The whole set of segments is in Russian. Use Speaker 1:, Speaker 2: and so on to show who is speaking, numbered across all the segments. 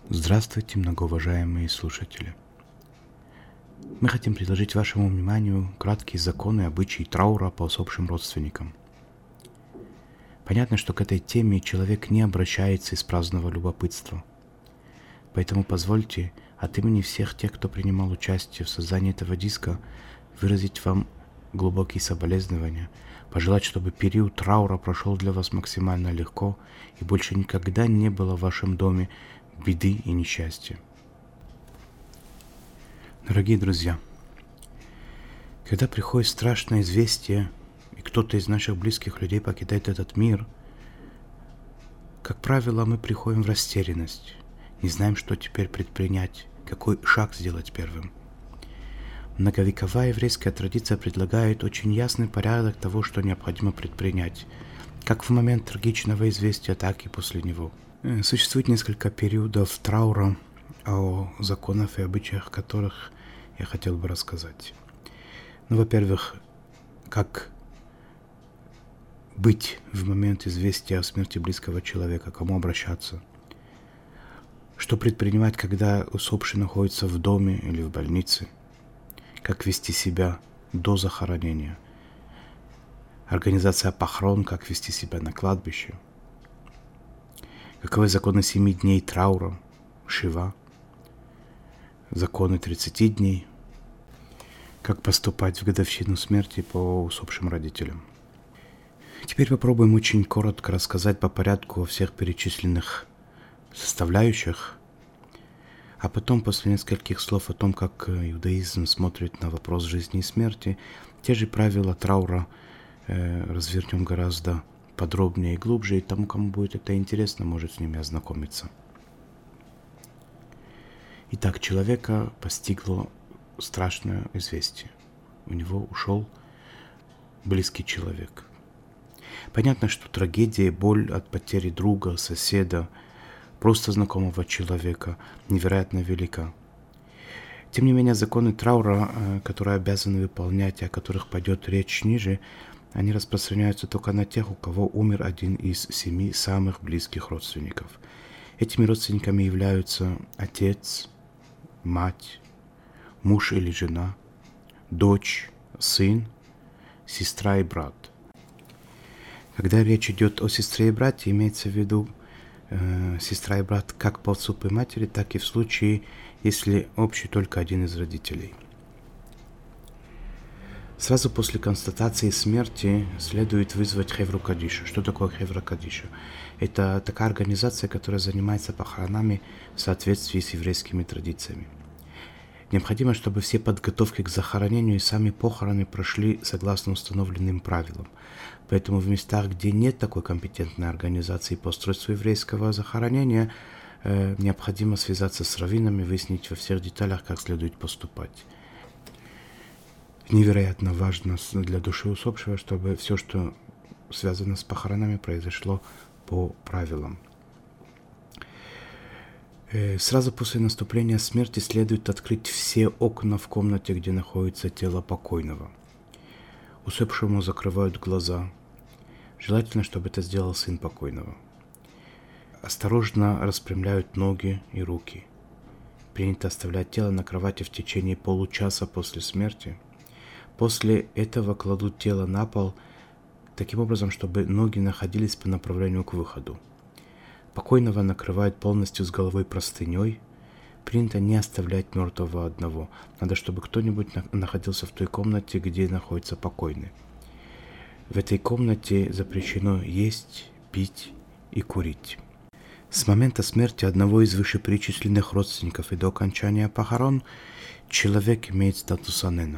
Speaker 1: Здравствуйте, многоуважаемые слушатели. Мы хотим предложить вашему вниманию краткие законы и обычаи траура по усопшим родственникам. Понятно, что к этой теме человек не обращается из праздного любопытства. Поэтому позвольте от имени всех тех, кто принимал участие в создании этого диска, выразить вам глубокие соболезнования, пожелать, чтобы период траура прошел для вас максимально легко и больше никогда не было в вашем доме беды и несчастья. Дорогие друзья, когда приходит страшное известие, и кто-то из наших близких людей покидает этот мир, как правило, мы приходим в растерянность, не знаем, что теперь предпринять, какой шаг сделать первым. Многовековая еврейская традиция предлагает очень ясный порядок того, что необходимо предпринять, как в момент трагичного известия, так и после него. Существует несколько периодов траура, о законах и обычаях которых я хотел бы рассказать. Во-первых, как быть в момент известия о смерти близкого человека, кому обращаться, что предпринимать, когда усопший находится в доме или в больнице, как вести себя до захоронения, организация похорон, как вести себя на кладбище, каковы законы 7 дней траура, шива, законы 30 дней, как поступать в годовщину смерти по усопшим родителям. Теперь попробуем очень коротко рассказать по порядку о всех перечисленных составляющих, а потом после нескольких слов о том, как иудаизм смотрит на вопрос жизни и смерти, те же правила траура развернем гораздо подробнее и глубже, и тому, кому будет это интересно, может с ними ознакомиться. Итак, человека постигло страшное известие. У него ушел близкий человек. Понятно, что трагедия, боль от потери друга, соседа, просто знакомого человека невероятно велика. Тем не менее, законы траура, которые обязаны выполнять и о которых пойдет речь ниже, они распространяются только на тех, у кого умер один из 7 самых близких родственников. Этими родственниками являются отец, мать, муж или жена, дочь, сын, сестра и брат. Когда речь идет о сестре и брате, имеется в виду сестра и брат как по отцу и матери, так и в случае, если общий только один из родителей. Сразу после констатации смерти следует вызвать Хевру Кадиша. Что такое Хевра Кадиша? Это такая организация, которая занимается похоронами в соответствии с еврейскими традициями. Необходимо, чтобы все подготовки к захоронению и сами похороны прошли согласно установленным правилам. Поэтому в местах, где нет такой компетентной организации по устройству еврейского захоронения, необходимо связаться с раввинами, выяснить во всех деталях, как следует поступать. Невероятно важно для души усопшего, чтобы все, что связано с похоронами, произошло по правилам. Сразу после наступления смерти следует открыть все окна в комнате, где находится тело покойного. Усопшему закрывают глаза. Желательно, чтобы это сделал сын покойного. Осторожно распрямляют ноги и руки. Принято оставлять тело на кровати в течение получаса после смерти. После этого кладут тело на пол, таким образом, чтобы ноги находились по направлению к выходу. Покойного накрывают полностью с головой простыней. Принято не оставлять мертвого одного. Надо, чтобы кто-нибудь находился в той комнате, где находится покойный. В этой комнате запрещено есть, пить и курить. С момента смерти одного из вышеперечисленных родственников и до окончания похорон человек имеет статус анена.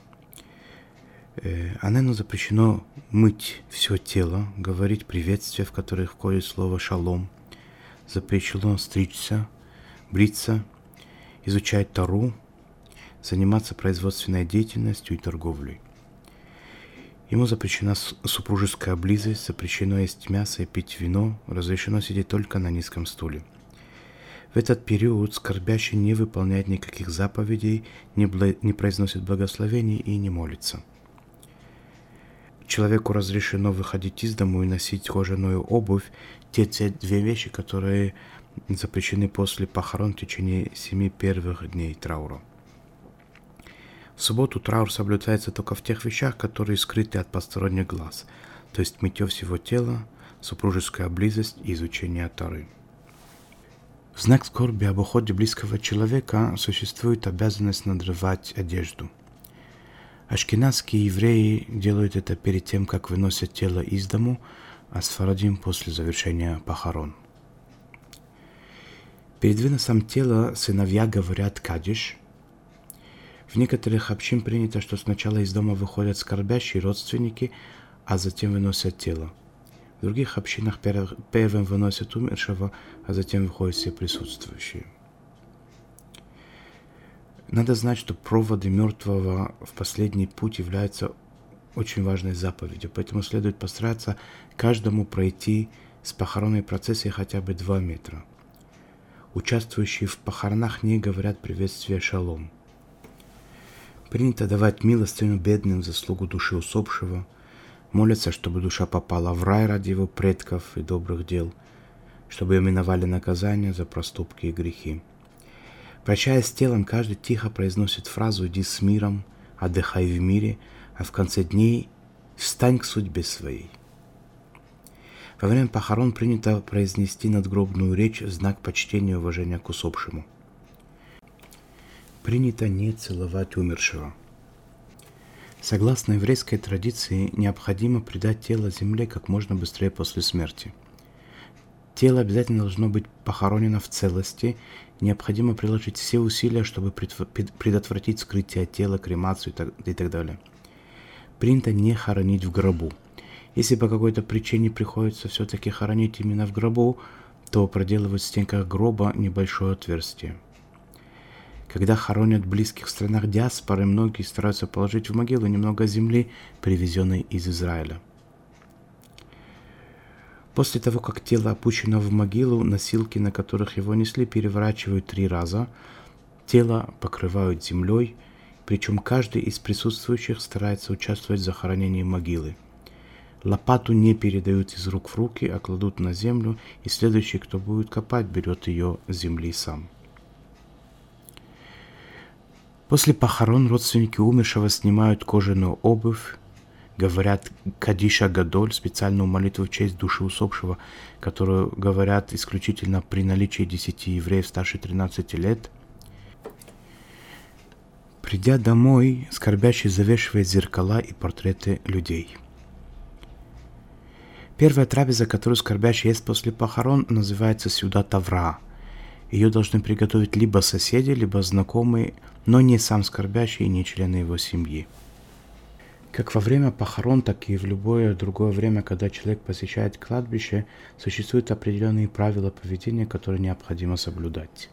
Speaker 1: Анену запрещено мыть все тело, говорить приветствия, в которых входит слово «шалом», запрещено стричься, бриться, изучать Тору, заниматься производственной деятельностью и торговлей. Ему запрещена супружеская близость, запрещено есть мясо и пить вино, разрешено сидеть только на низком стуле. В этот период скорбящий не выполняет никаких заповедей, не произносит благословений и не молится. человеку разрешено выходить из дому и носить кожаную обувь, те две вещи, которые запрещены после похорон в течение 7 первых дней траура. В субботу траур соблюдается только в тех вещах, которые скрыты от посторонних глаз, то есть мытье всего тела, супружеская близость и изучение Торы. В знак скорби об уходе близкого человека существует обязанность надрывать одежду. Ашкеназские евреи делают это перед тем, как выносят тело из дому, а сфарадим после завершения похорон. Перед выносом тела сыновья говорят кадиш. В некоторых общин принято, что сначала из дома выходят скорбящие родственники, а затем выносят тело. В других общинах первым выносят умершего, а затем выходят все присутствующие. Надо знать, что проводы мертвого в последний путь являются очень важной заповедью, поэтому следует постараться каждому пройти с похоронной процессией хотя бы 2 метра. Участвующие в похоронах не говорят приветствие шалом. Принято давать милостыню бедным в заслугу души усопшего, молятся, чтобы душа попала в рай ради его предков и добрых дел, чтобы ее миновали наказания за проступки и грехи. Прощаясь с телом, каждый тихо произносит фразу «Иди с миром, отдыхай в мире», а в конце дней «Встань к судьбе своей». Во время похорон принято произнести надгробную речь в знак почтения и уважения к усопшему. Принято не целовать умершего. Согласно еврейской традиции, необходимо предать тело земле как можно быстрее после смерти. Тело обязательно должно быть похоронено в целости, необходимо приложить все усилия, чтобы предотвратить вскрытие тела, кремацию и так далее. Принято не хоронить в гробу. Если по какой-то причине приходится все-таки хоронить именно в гробу, то проделывают в стенках гроба небольшое отверстие. Когда хоронят близких в странах диаспоры, многие стараются положить в могилу немного земли, привезенной из Израиля. После того, как тело опущено в могилу, носилки, на которых его несли, переворачивают 3 раза. Тело покрывают землей, причем каждый из присутствующих старается участвовать в захоронении могилы. Лопату не передают из рук в руки, а кладут на землю, и следующий, кто будет копать, берет ее с земли сам. После похорон родственники умершего снимают кожаную обувь, говорят «Кадиша Гадоль», специальную молитву в честь души усопшего, которую говорят исключительно при наличии 10 евреев старше 13 лет. Придя домой, скорбящий завешивает зеркала и портреты людей. Первая трапеза, которую скорбящий ест после похорон, называется «Сюда Тавра». Ее должны приготовить либо соседи, либо знакомые, но не сам скорбящий и не члены его семьи. Как во время похорон, так и в любое другое время, когда человек посещает кладбище, существуют определенные правила поведения, которые необходимо соблюдать.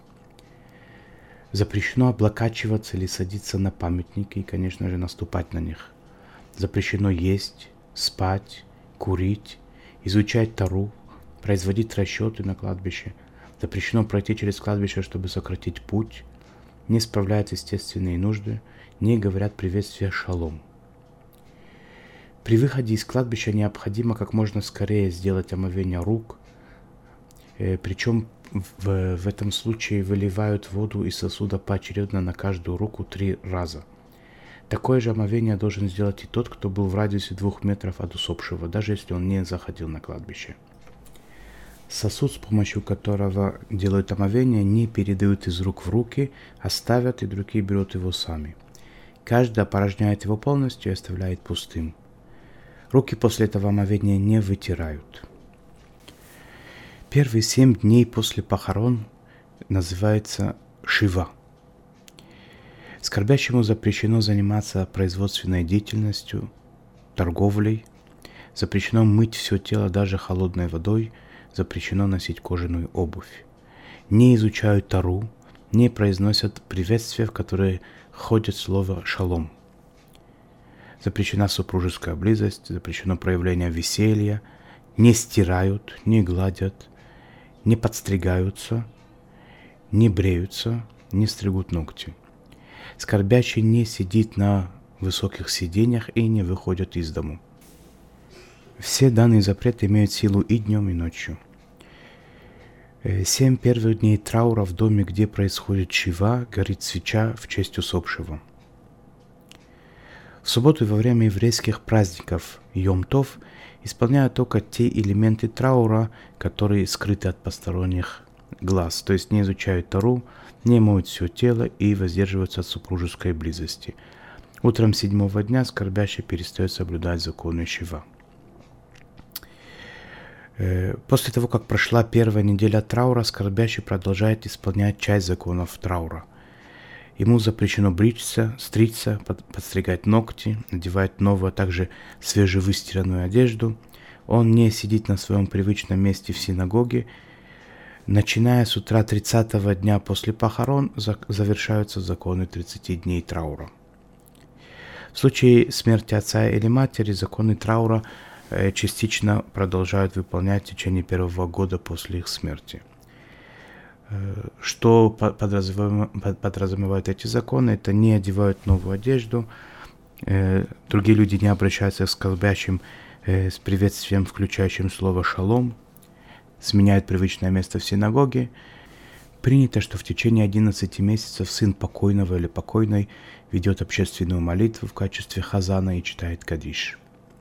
Speaker 1: Запрещено облокачиваться или садиться на памятники и, конечно же, наступать на них. Запрещено есть, спать, курить, изучать Тору, производить расчеты на кладбище. Запрещено пройти через кладбище, чтобы сократить путь, не справляют естественные нужды, не говорят приветствия шалом. При выходе из кладбища необходимо как можно скорее сделать омовение рук, причем в этом случае выливают воду из сосуда поочередно на каждую руку 3 раза. Такое же омовение должен сделать и тот, кто был в радиусе 2 метров от усопшего, даже если он не заходил на кладбище. Сосуд, с помощью которого делают омовение, не передают из рук в руки, а ставят, и другие берут его сами. Каждый опорожняет его полностью и оставляет пустым. Руки после этого омовения не вытирают. Первые 7 дней после похорон называется Шива. Скорбящему запрещено заниматься производственной деятельностью, торговлей, запрещено мыть все тело даже холодной водой, запрещено носить кожаную обувь. Не изучают Тору, не произносят приветствия, в которые входит слово «шалом». Запрещена супружеская близость, запрещено проявление веселья, не стирают, не гладят, не подстригаются, не бреются, не стригут ногти. Скорбящий не сидит на высоких сиденьях и не выходит из дому. Все данные запреты имеют силу и днем, и ночью. 7 первых дней траура в доме, где происходит шива, горит свеча в честь усопшего. В субботу и во время еврейских праздников Йом-Тов исполняют только те элементы траура, которые скрыты от посторонних глаз, то есть не изучают Тору, не моют все тело и воздерживаются от супружеской близости. Утром 7-го дня скорбящий перестает соблюдать законы шива. После того, как прошла первая неделя траура, скорбящий продолжает исполнять часть законов траура. Ему запрещено бриться, стричься, подстригать ногти, надевать новую, а также свежевыстиранную одежду. Он не сидит на своем привычном месте в синагоге. Начиная с утра 30-го дня после похорон завершаются законы 30 дней траура. В случае смерти отца или матери законы траура частично продолжают выполнять в течение первого года после их смерти. Что подразумевают эти законы? Это не одевают новую одежду, другие люди не обращаются к скорбящим с приветствием, включающим слово «шалом», сменяют привычное место в синагоге. Принято, что в течение 11 месяцев сын покойного или покойной ведет общественную молитву в качестве хазана и читает кадиш.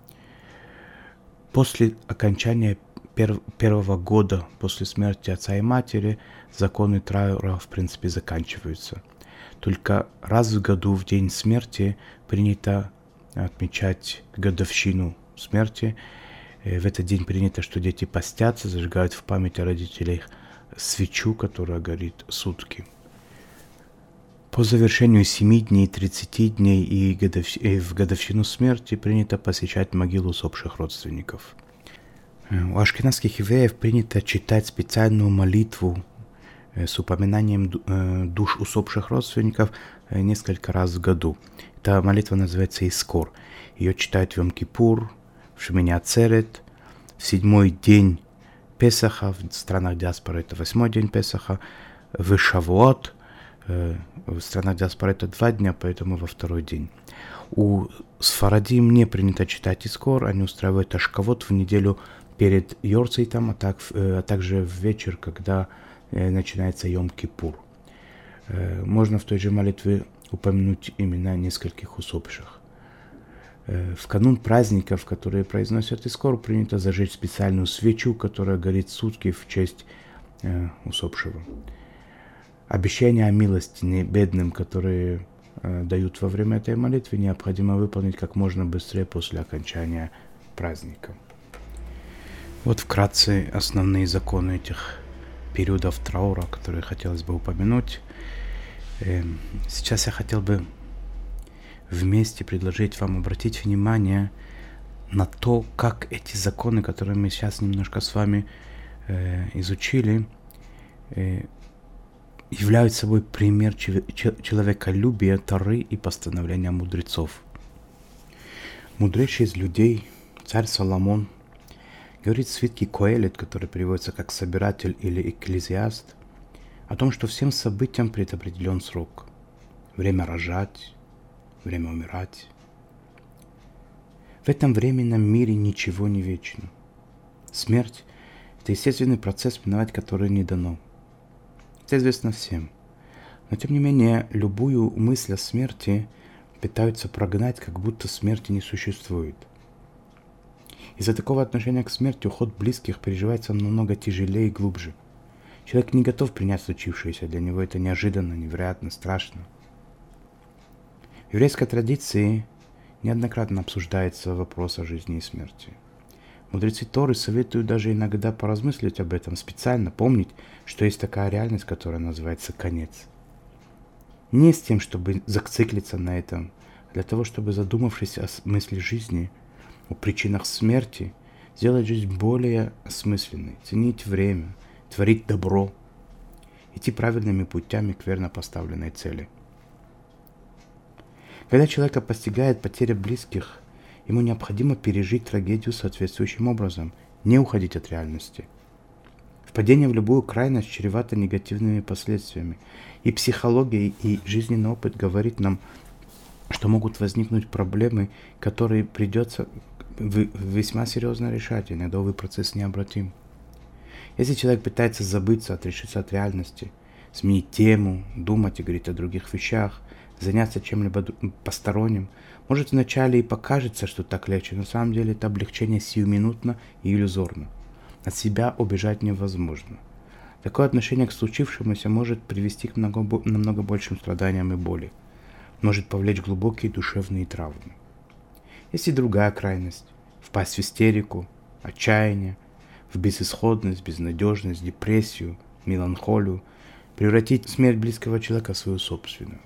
Speaker 1: После окончания первого года после смерти отца и матери законы траура в принципе заканчиваются. Только раз в году, в день смерти, принято отмечать годовщину смерти. В этот день принято, что дети постятся, зажигают в память о родителях свечу, которая горит сутки. По завершению 7 дней, 30 дней и в годовщину смерти принято посещать могилу усопших родственников. У ашкеназских евреев принято читать специальную молитву с упоминанием душ усопших родственников несколько раз в году. Эта молитва называется Искор. Ее читают в Йом-Кипур, в Шмини Ацерет, в 7-й день Песаха, в странах диаспоры это 8-й день Песаха, в Шавуот, в странах диаспоры это 2 дня, поэтому во 2-й день. У сфарадим не принято читать Искор, они устраивают ашкавот в неделю перед Йорцейтом, а также в вечер, когда начинается Йом-Кипур. Можно в той же молитве упомянуть имена нескольких усопших. В канун праздников, которые произносят Искор, принято зажечь специальную свечу, которая горит сутки в честь усопшего. Обещания о милости бедным, которые дают во время этой молитвы, необходимо выполнить как можно быстрее после окончания праздника. Вот вкратце основные законы этих периодов траура, которые хотелось бы упомянуть. Сейчас я хотел бы вместе предложить вам обратить внимание на то, как эти законы, которые мы сейчас немножко с вами изучили, являются собой пример человеколюбия, Торы и постановления мудрецов. Мудрейший из людей, царь Соломон, говорит в свитке Коэлет, который переводится как «собиратель» или «экклезиаст», о том, что всем событиям предопределен срок. Время рожать, время умирать. В этом временном мире ничего не вечно. Смерть – это естественный процесс, миновать который не дано. Это известно всем. Но тем не менее, любую мысль о смерти пытаются прогнать, как будто смерти не существует. Из-за такого отношения к смерти уход близких переживается намного тяжелее и глубже. Человек не готов принять случившееся, для него это неожиданно, невероятно, страшно. В еврейской традиции неоднократно обсуждается вопрос о жизни и смерти. Мудрецы Торы советуют даже иногда поразмыслить об этом, специально помнить, что есть такая реальность, которая называется конец. Не с тем, чтобы зациклиться на этом, а для того, чтобы, задумавшись о смысле жизни, о причинах смерти, сделать жизнь более осмысленной, ценить время, творить добро, идти правильными путями к верно поставленной цели. Когда человека постигает потеря близких, ему необходимо пережить трагедию соответствующим образом, не уходить от реальности. Впадение в любую крайность чревато негативными последствиями, и психология, и жизненный опыт говорит нам, что могут возникнуть проблемы, которые придется весьма серьезно решать, иногда, увы, процесс необратим. Если человек пытается забыться, отрешиться от реальности, сменить тему, думать и говорить о других вещах, заняться чем-либо посторонним, может вначале и покажется, что так легче, но на самом деле это облегчение сиюминутно и иллюзорно. От себя убежать невозможно. Такое отношение к случившемуся может привести к намного большим страданиям и боли, может повлечь глубокие душевные травмы. Есть и другая крайность – впасть в истерику, отчаяние, в безысходность, безнадежность, депрессию, меланхолию, превратить смерть близкого человека в свою собственную.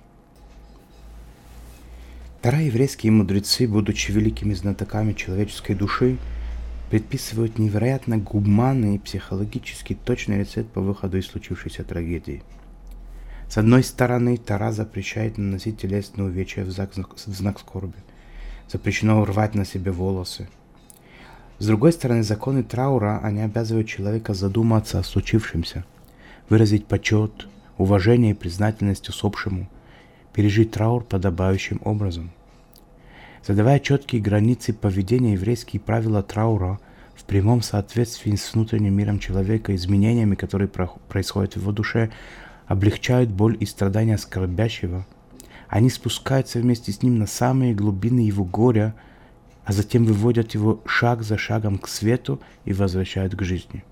Speaker 1: Тора и еврейские мудрецы, будучи великими знатоками человеческой души, предписывают невероятно гуманный и психологически точный рецепт по выходу из случившейся трагедии. С одной стороны, Тора запрещает наносить телесные увечья в знак скорби, запрещено рвать на себе волосы. С другой стороны, законы траура, они обязывают человека задуматься о случившемся, выразить почет, уважение и признательность усопшему, пережить траур подобающим образом. Задавая четкие границы поведения, еврейские правила траура в прямом соответствии с внутренним миром человека, изменениями, которые происходят в его душе, облегчают боль и страдания скорбящего. Они спускаются вместе с ним на самые глубины его горя, а затем выводят его шаг за шагом к свету и возвращают к жизни.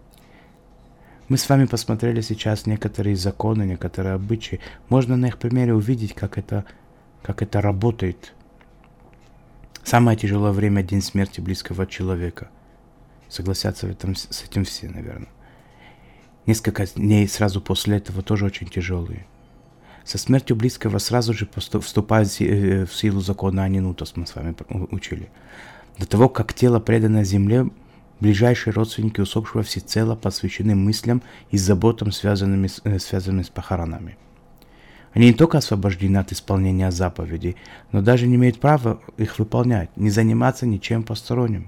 Speaker 1: Мы с вами посмотрели сейчас некоторые законы, некоторые обычаи. Можно на их примере увидеть, как это работает. Самое тяжелое время – день смерти близкого человека. Согласятся с этим все, наверное. Несколько дней сразу после этого тоже очень тяжелые. Со смертью близкого сразу же вступает в силу закона Анинутас, мы с вами учили. До того, как тело предано земле, ближайшие родственники усопшего всецело посвящены мыслям и заботам, связанными с похоронами. Они не только освобождены от исполнения заповедей, но даже не имеют права их выполнять, не заниматься ничем посторонним.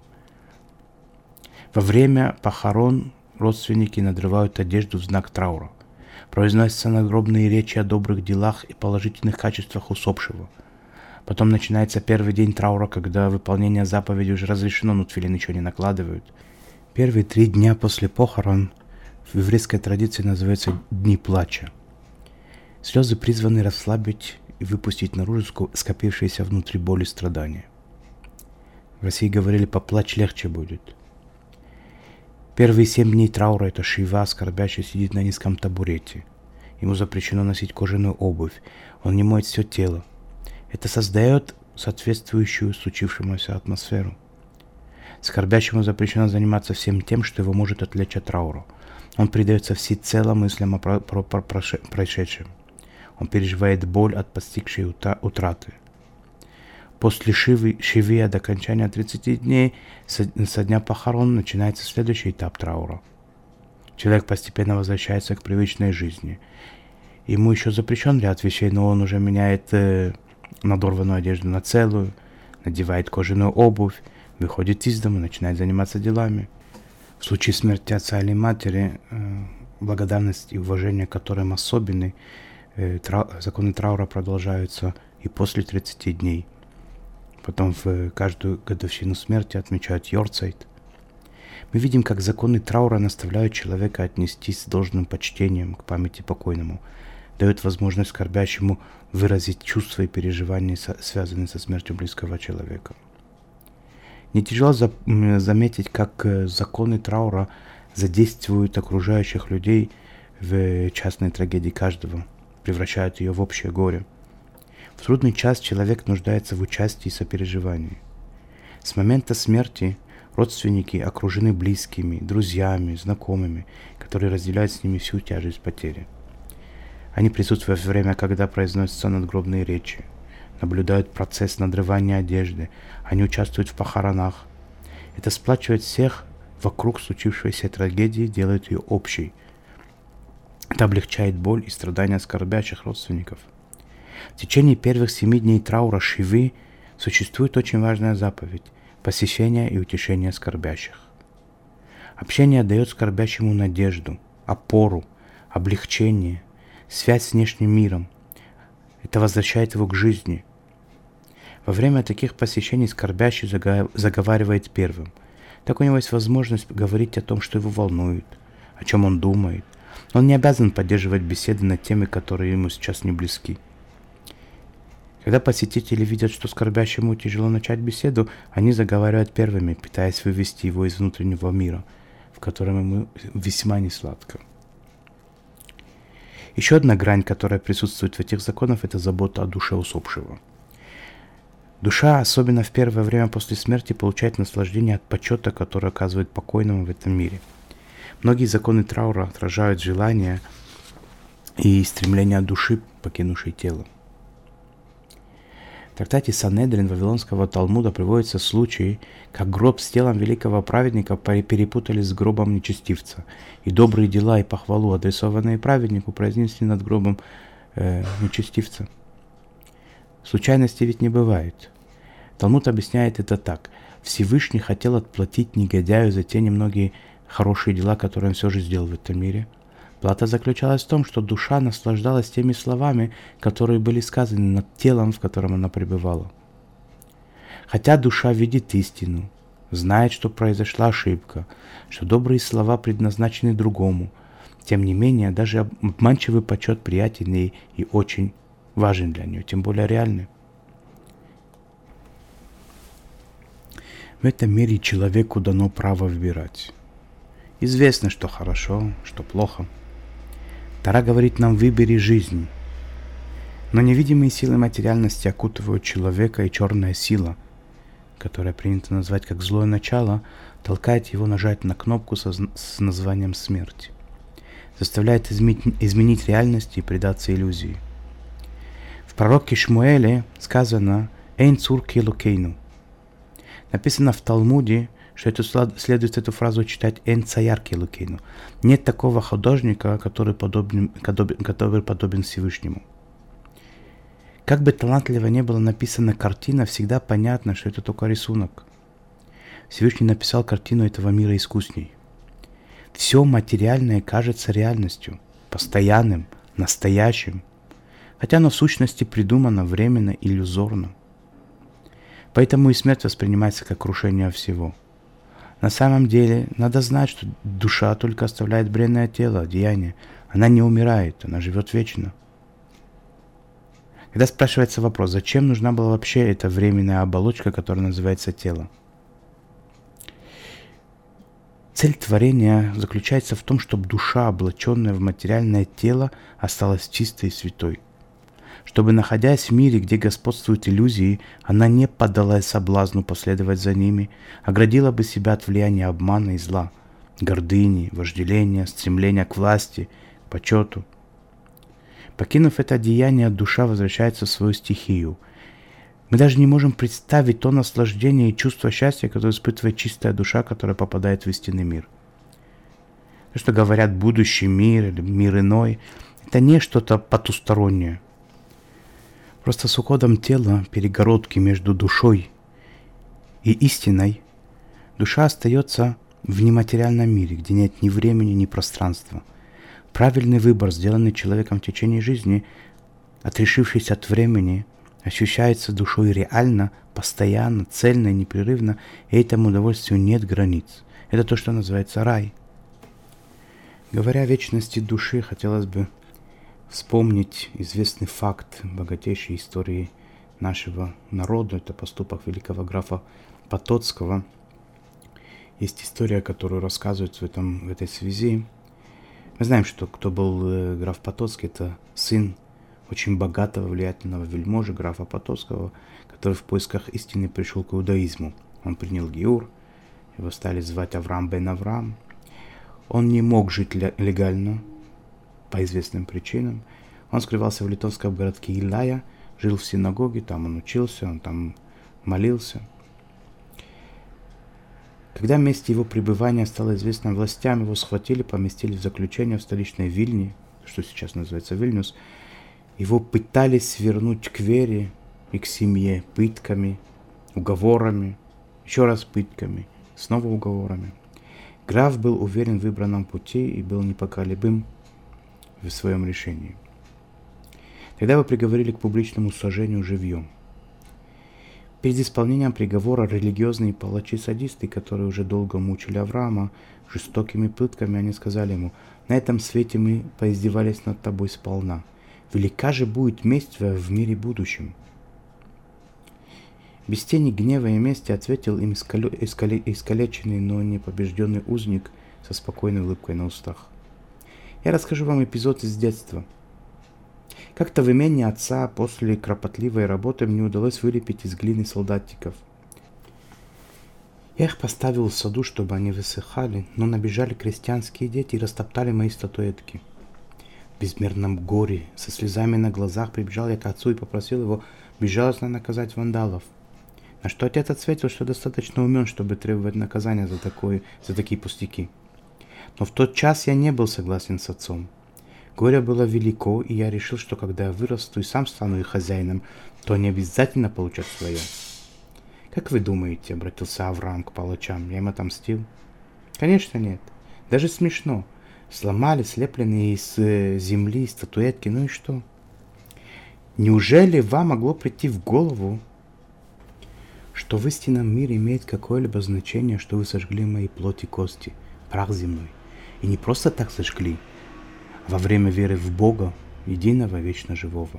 Speaker 1: Во время похорон родственники надрывают одежду в знак траура. Произносятся надгробные речи о добрых делах и положительных качествах усопшего. Потом начинается первый день траура, когда выполнение заповедей уже разрешено, но тфилин ничего не накладывают. Первые 3 дня после похорон в еврейской традиции называются дни плача. Слезы призваны расслабить и выпустить наружу скопившиеся внутри боли и страдания. В России говорили, поплачь легче будет. Первые 7 дней траура – это шива, скорбящий сидит на низком табурете. Ему запрещено носить кожаную обувь, он не моет все тело. Это создает соответствующую случившемуся атмосферу. Скорбящему запрещено заниматься всем тем, что его может отвлечь от траура. Он предается всецело мыслям о происшедшем. Он переживает боль от постигшей утраты. После шивия до окончания 30 дней со дня похорон начинается следующий этап траура. Человек постепенно возвращается к привычной жизни. Ему еще запрещен ряд вещей, но он уже меняет надорванную одежду на целую, надевает кожаную обувь, выходит из дома, начинает заниматься делами. В случае смерти отца или матери, благодарность и уважение к которым особенны, законы траура продолжаются и после 30 дней. Потом в каждую годовщину смерти отмечают Йорцайт. Мы видим, как законы траура наставляют человека отнестись с должным почтением к памяти покойному, дают возможность скорбящему выразить чувства и переживания, связанные со смертью близкого человека. Не тяжело заметить, как законы траура задействуют окружающих людей в частной трагедии каждого, превращают ее в общее горе. В трудный час человек нуждается в участии и сопереживании. С момента смерти родственники окружены близкими, друзьями, знакомыми, которые разделяют с ними всю тяжесть потери. Они присутствуют во время, когда произносятся надгробные речи, наблюдают процесс надрывания одежды, они участвуют в похоронах. Это сплачивает всех вокруг случившейся трагедии, делает ее общей. Это облегчает боль и страдания скорбящих родственников. В течение первых 7 дней траура Шивы существует очень важная заповедь – посещение и утешение скорбящих. Общение дает скорбящему надежду, опору, облегчение, связь с внешним миром. Это возвращает его к жизни. Во время таких посещений скорбящий заговаривает первым. Так у него есть возможность говорить о том, что его волнует, о чем он думает. Он не обязан поддерживать беседы на темы, которые ему сейчас не близки. Когда посетители видят, что скорбящему тяжело начать беседу, они заговаривают первыми, пытаясь вывести его из внутреннего мира, в котором ему весьма несладко. Еще одна грань, которая присутствует в этих законах, это забота о душе усопшего. Душа, особенно в первое время после смерти, получает наслаждение от почета, который оказывает покойному в этом мире. Многие законы траура отражают желания и стремления души, покинувшей тело. В трактате Санедрин Вавилонского Талмуда приводится случай, как гроб с телом великого праведника перепутали с гробом нечестивца, и добрые дела и похвалу, адресованные праведнику, произнесли над гробом нечестивца. Случайности ведь не бывает. Талмуд объясняет это так. Всевышний хотел отплатить негодяю за те немногие хорошие дела, которые он все же сделал в этом мире. Плата заключалась в том, что душа наслаждалась теми словами, которые были сказаны над телом, в котором она пребывала. Хотя душа видит истину, знает, что произошла ошибка, что добрые слова предназначены другому, тем не менее, даже обманчивый почет приятен ей и очень важен для нее, тем более реальный. В этом мире человеку дано право выбирать. Известно, что хорошо, что плохо. Тора говорит нам: выбери жизнь. Но невидимые силы материальности окутывают человека, и черная сила, которая принято назвать как злое начало, толкает его нажать на кнопку с названием смерть. Заставляет изменить реальность и предаться иллюзии. В пророке Шмуэле сказано «Эйн цур келокейну». Написано в Талмуде, что следует эту фразу читать «Эн цаяр келокейну». Нет такого художника, который подобен Всевышнему. Как бы талантливо не была написана картина, всегда понятно, что это только рисунок. Всевышний написал картину этого мира искусней. Все материальное кажется реальностью, постоянным, настоящим, хотя оно в сущности придумано временно, иллюзорно. Поэтому и смерть воспринимается как крушение всего. На самом деле, надо знать, что душа только оставляет бренное тело, одеяние. Она не умирает, она живет вечно. Когда спрашивается вопрос, зачем нужна была вообще эта временная оболочка, которая называется тело? Цель творения заключается в том, чтобы душа, облаченная в материальное тело, осталась чистой и святой. Чтобы, находясь в мире, где господствуют иллюзии, она не поддалась соблазну последовать за ними, оградила бы себя от влияния обмана и зла, гордыни, вожделения, стремления к власти, к почету. Покинув это деяние, душа возвращается в свою стихию. Мы даже не можем представить то наслаждение и чувство счастья, которое испытывает чистая душа, которая попадает в истинный мир. То, что говорят будущий мир или мир иной, это не что-то потустороннее. Просто с уходом тела, перегородки между душой и истиной, душа остается в нематериальном мире, где нет ни времени, ни пространства. Правильный выбор, сделанный человеком в течение жизни, отрешившись от времени, ощущается душой реально, постоянно, цельно и непрерывно, и этому удовольствию нет границ. Это то, что называется рай. Говоря о вечности души, хотелось бы вспомнить известный факт богатейшей истории нашего народа. Это поступок великого графа Потоцкого. Есть история, которую рассказывают в этой связи. Мы знаем, что кто был граф Потоцкий. Это сын очень богатого, влиятельного вельможи графа Потоцкого, который в поисках истины пришел к иудаизму. Он принял гиур, его стали звать Авраам бен Авраам. Он не мог жить легально, по известным причинам. Он скрывался в литовском городке Илая, жил в синагоге, там он учился, он там молился. Когда место его пребывания стало известно властям, его схватили, поместили в заключение в столичной Вильне, что сейчас называется Вильнюс. Его пытались вернуть к вере и к семье пытками, уговорами, еще раз пытками, снова уговорами. Граф был уверен в выбранном пути и был непоколебим в своем решении. Тогда его приговорили к публичному сожжению живьем. Перед исполнением приговора религиозные палачи-садисты, которые уже долго мучили Авраама жестокими пытками, они сказали ему: «На этом свете мы поиздевались над тобой сполна. Велика же будет месть твоя в мире будущем». Без тени гнева и мести ответил им искалеченный, но не побежденный узник со спокойной улыбкой на устах. Я расскажу вам эпизод из детства. Как-то в имении отца после кропотливой работы мне удалось вылепить из глины солдатиков. Я их поставил в саду, чтобы они высыхали, но набежали крестьянские дети и растоптали мои статуэтки. В безмерном горе, со слезами на глазах, прибежал я к отцу и попросил его безжалостно наказать вандалов. На что отец ответил, что достаточно умен, чтобы требовать наказания за такие пустяки. Но в тот час я не был согласен с отцом. Горе было велико, и я решил, что когда я вырасту и сам стану их хозяином, то они обязательно получат свое. «Как вы думаете?» — обратился Авраам к палачам. «Я им отомстил?» «Конечно нет. Даже смешно. Сломали слепленные из земли статуэтки, ну и что? Неужели вам могло прийти в голову, что в истинном мире имеет какое-либо значение, что вы сожгли мои плоть и кости, прах земной? И не просто так сожгли, а во время веры в Бога, единого, вечно живого».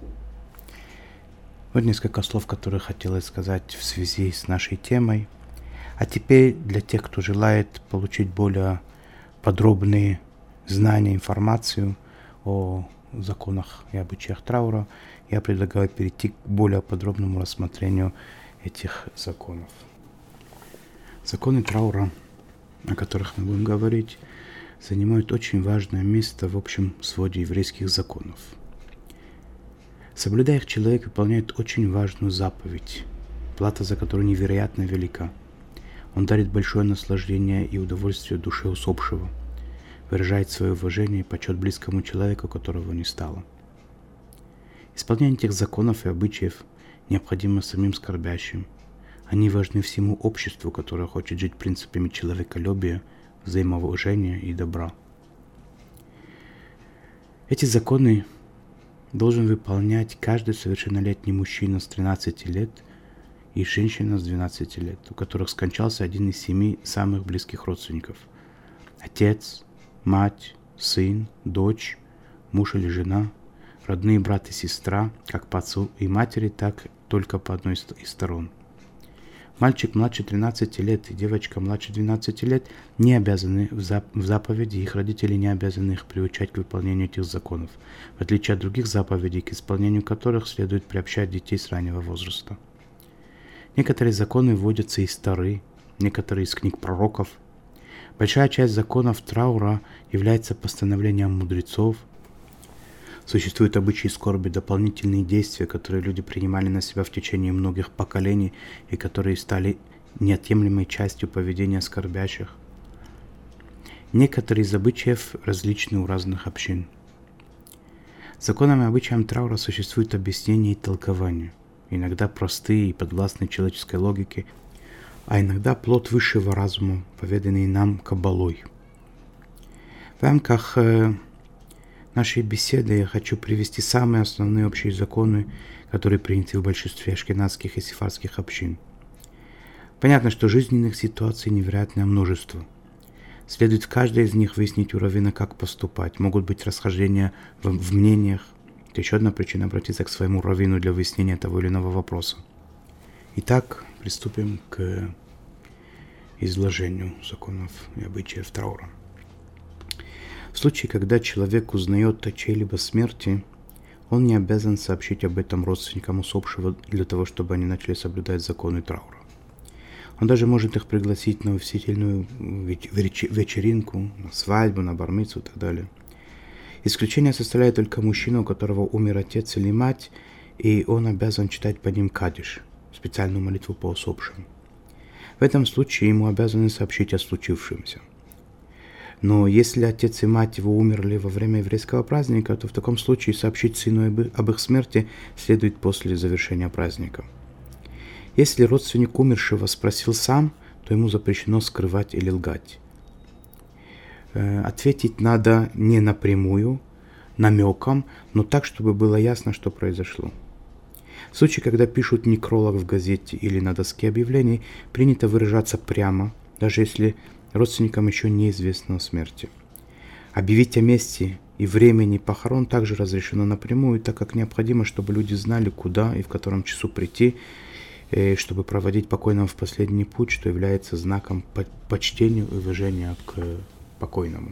Speaker 1: Вот несколько слов, которые хотелось сказать в связи с нашей темой. А теперь для тех, кто желает получить более подробные знания, информацию о законах и обычаях траура, я предлагаю перейти к более подробному рассмотрению этих законов. Законы траура, о которых мы будем говорить, занимают очень важное место в общем своде еврейских законов. Соблюдая их, человек выполняет очень важную заповедь, плата за которую невероятно велика. Он дарит большое наслаждение и удовольствие душе усопшего, выражает свое уважение и почет близкому человеку, которого не стало. Исполнение этих законов и обычаев необходимо самим скорбящим. Они важны всему обществу, которое хочет жить принципами человеколюбия, взаимоуважения и добра. Эти законы должен выполнять каждый совершеннолетний мужчина с 13 лет и женщина с 12 лет, у которых скончался один из 7 самых близких родственников: отец, мать, сын, дочь, муж или жена, родные брат и сестра, как по отцу и матери, так только по одной из сторон. Мальчик младше 13 лет и девочка младше 12 лет не обязаны в заповеди, их родители не обязаны их приучать к выполнению этих законов, в отличие от других заповедей, к исполнению которых следует приобщать детей с раннего возраста. Некоторые законы вводятся из Торы, некоторые из книг пророков. Большая часть законов траура является постановлением мудрецов. Существуют обычаи скорби, дополнительные действия, которые люди принимали на себя в течение многих поколений и которые стали неотъемлемой частью поведения скорбящих. Некоторые из обычаев различны у разных общин. Законам и обычаям траура существует объяснение и толкование, иногда простые и подвластные человеческой логике, а иногда плод высшего разума, поведанный нам Каббалой. В рамках нашей беседы я хочу привести самые основные общие законы, которые приняты в большинстве ашкеназских и сефардских общин. Понятно, что жизненных ситуаций невероятное множество. Следует в каждой из них выяснить у раввина, как поступать. Могут быть расхождения в мнениях. Это еще одна причина обратиться к своему раввину для выяснения того или иного вопроса. Итак, приступим к изложению законов и обычаев траура. В случае, когда человек узнает о чьей-либо смерти, он не обязан сообщить об этом родственникам усопшего для того, чтобы они начали соблюдать законы траура. Он даже может их пригласить на увеселительную вечеринку, на свадьбу, на бар-мицву и так далее. Исключение составляет только мужчина, у которого умер отец или мать, и он обязан читать по ним кадиш, специальную молитву по усопшим. В этом случае ему обязаны сообщить о случившемся. Но если отец и мать его умерли во время еврейского праздника, то в таком случае сообщить сыну об их смерти следует после завершения праздника. Если родственник умершего спросил сам, то ему запрещено скрывать или лгать. Ответить надо не напрямую, намеком, но так, чтобы было ясно, что произошло. В случае, когда пишут некролог в газете или на доске объявлений, принято выражаться прямо, даже если родственникам еще неизвестно о смерти. Объявить о месте и времени похорон также разрешено напрямую, так как необходимо, чтобы люди знали, куда и в котором часу прийти, чтобы проводить покойного в последний путь, что является знаком почтения и уважения к покойному.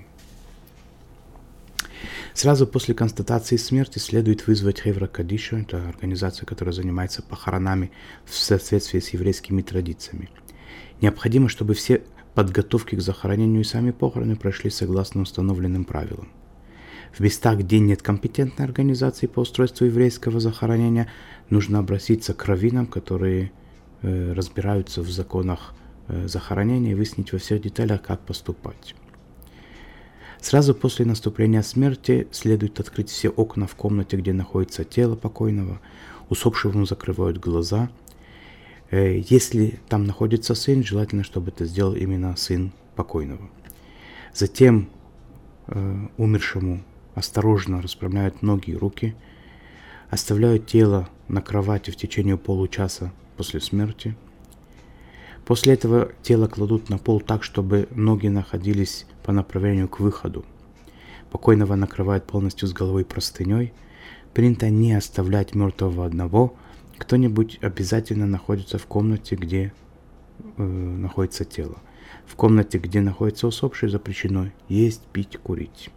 Speaker 1: Сразу после констатации смерти следует вызвать Хевра Кадиша, это организация, которая занимается похоронами в соответствии с еврейскими традициями. Необходимо, чтобы все подготовки к захоронению и сами похороны прошли согласно установленным правилам. В местах, где нет компетентной организации по устройству еврейского захоронения, нужно обратиться к раввинам, которые разбираются в законах захоронения, и выяснить во всех деталях, как поступать. Сразу после наступления смерти следует открыть все окна в комнате, где находится тело покойного. Усопшему закрывают глаза. Если там находится сын, желательно, чтобы это сделал именно сын покойного. Затем умершему осторожно расправляют ноги и руки, оставляют тело на кровати в течение получаса после смерти. После этого тело кладут на пол так, чтобы ноги находились по направлению к выходу. Покойного накрывают полностью с головой простыней. Принято не оставлять мертвого одного. Кто-нибудь обязательно находится в комнате, где находится тело. В комнате, где находится усопший, запрещено есть, пить, курить.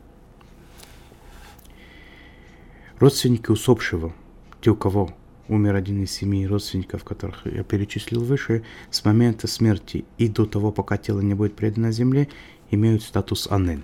Speaker 1: Родственники усопшего, те, у кого умер один из 7 родственников, которых я перечислил выше, с момента смерти и до того, пока тело не будет предано земле, имеют статус анен.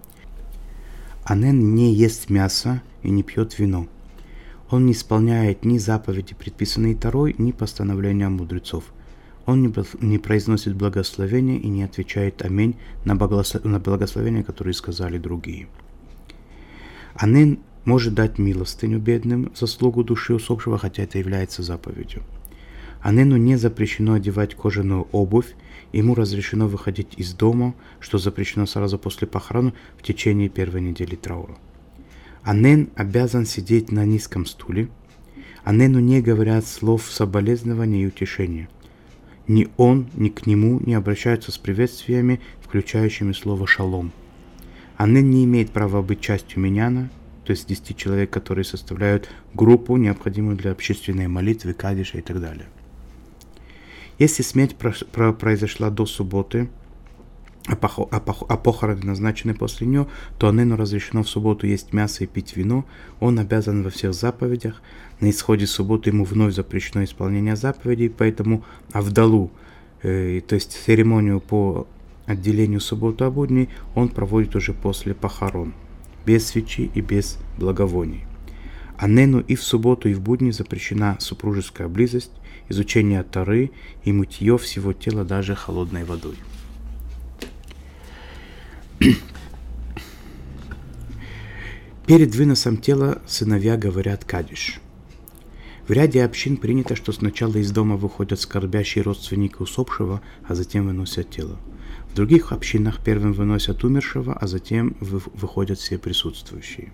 Speaker 1: Анен не ест мясо и не пьет вино. Он не исполняет ни заповеди, предписанные Торой, ни постановления мудрецов. Он не произносит благословения и не отвечает аминь на благословения, которые сказали другие. Анен может дать милостыню бедным за слугу души усопшего, хотя это является заповедью. Анену не запрещено одевать кожаную обувь, ему разрешено выходить из дома, что запрещено сразу после похорон в течение первой недели траура. Анен обязан сидеть на низком стуле. Анену не говорят слов соболезнования и утешения. Ни он, ни к нему не обращаются с приветствиями, включающими слово «шалом». Анен не имеет права быть частью миньяна, то есть 10 человек, которые составляют группу, необходимую для общественной молитвы, кадиша и так далее. Если смерть произошла до субботы, а похороны назначены после нее, то анену разрешено в субботу есть мясо и пить вино. Он обязан во всех заповедях. На исходе субботы ему вновь запрещено исполнение заповедей, поэтому авдалу, то есть церемонию по отделению субботы от будней, он проводит уже после похорон, без свечи и без благовоний. Анену и в субботу, и в будни запрещена супружеская близость, изучение Торы и мытье всего тела даже холодной водой. Перед выносом тела сыновья говорят кадиш. В ряде общин принято, что сначала из дома выходят скорбящие родственники усопшего, а затем выносят тело. В других общинах первым выносят умершего, а затем выходят все присутствующие.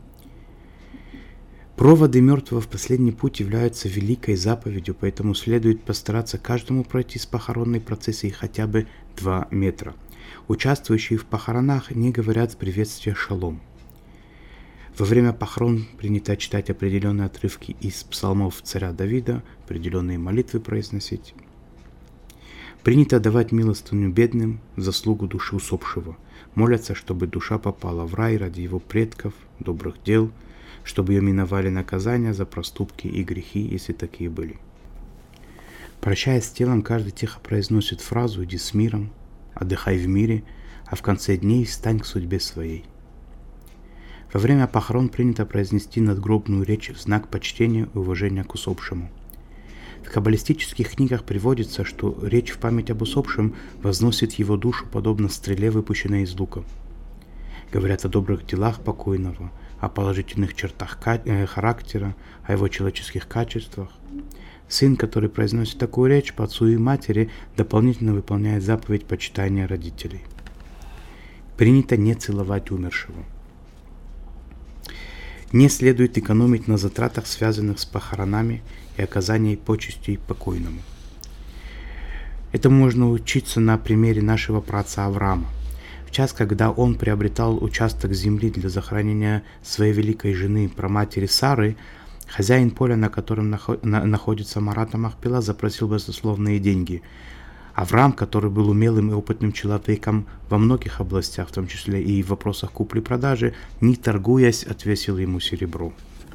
Speaker 1: Проводы мертвого в последний путь являются великой заповедью, поэтому следует постараться каждому пройти с похоронной процессией хотя бы 2 метра. Участвующие в похоронах не говорят приветствия шалом. Во время похорон принято читать определенные отрывки из псалмов царя Давида, определенные молитвы произносить. Принято давать милостыню бедным в заслугу души усопшего. Молятся, чтобы душа попала в рай ради его предков, добрых дел, чтобы ее миновали наказания за проступки и грехи, если такие были. Прощаясь с телом, каждый тихо произносит фразу «Иди с миром», «Отдыхай в мире», а в конце дней «Стань к судьбе своей». Во время похорон принято произнести надгробную речь в знак почтения и уважения к усопшему. В каббалистических книгах приводится, что речь в память об усопшем возносит его душу подобно стреле, выпущенной из лука. Говорят о добрых делах покойного, о положительных чертах характера, о его человеческих качествах. Сын, который произносит такую речь по отцу и матери, дополнительно выполняет заповедь почитания родителей. Принято не целовать умершего. Не следует экономить на затратах, связанных с похоронами и оказанием почестей покойному. Этому можно учиться на примере нашего праотца Авраама. В час, когда он приобретал участок земли для захоронения своей великой жены, праматери Сары, хозяин поля, на котором находится Марата Махпела, запросил баснословные деньги. Авраам, который был умелым и опытным человеком во многих областях, в том числе и в вопросах купли-продажи, не торгуясь, отвесил ему серебро.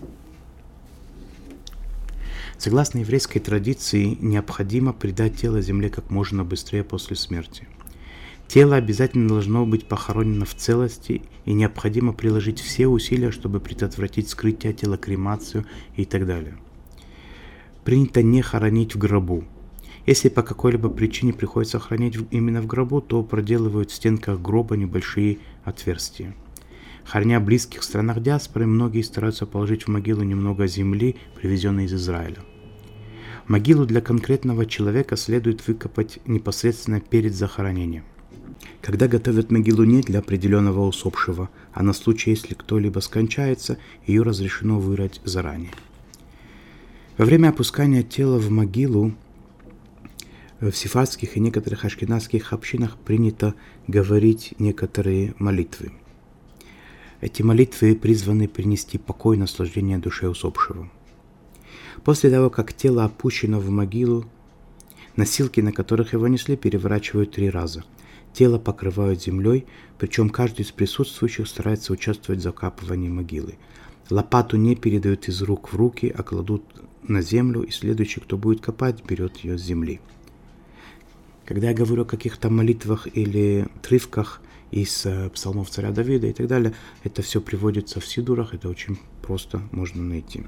Speaker 1: Согласно еврейской традиции, необходимо предать тело земле как можно быстрее после смерти. Тело обязательно должно быть похоронено в целости, и необходимо приложить все усилия, чтобы предотвратить вскрытие тела, кремацию и так далее. Принято не хоронить в гробу. Если по какой-либо причине приходится хранить именно в гробу, то проделывают в стенках гроба небольшие отверстия. Хороня в близких странах диаспоры, многие стараются положить в могилу немного земли, привезенной из Израиля. Могилу для конкретного человека следует выкопать непосредственно перед захоронением. Когда готовят могилу не для определенного усопшего, а на случай, если кто-либо скончается, ее разрешено вырыть заранее. Во время опускания тела в могилу в сефардских и некоторых ашкеназских общинах принято говорить некоторые молитвы. Эти молитвы призваны принести покой и наслаждение душе усопшего. После того, как тело опущено в могилу, носилки, на которых его несли, переворачивают 3 раза. Тело покрывают землей, причем каждый из присутствующих старается участвовать в закапывании могилы. Лопату не передают из рук в руки, а кладут на землю, и следующий, кто будет копать, берет ее с земли. Когда я говорю о каких-то молитвах или отрывках из псалмов царя Давида и так далее, это все приводится в сидурах, это очень просто можно найти.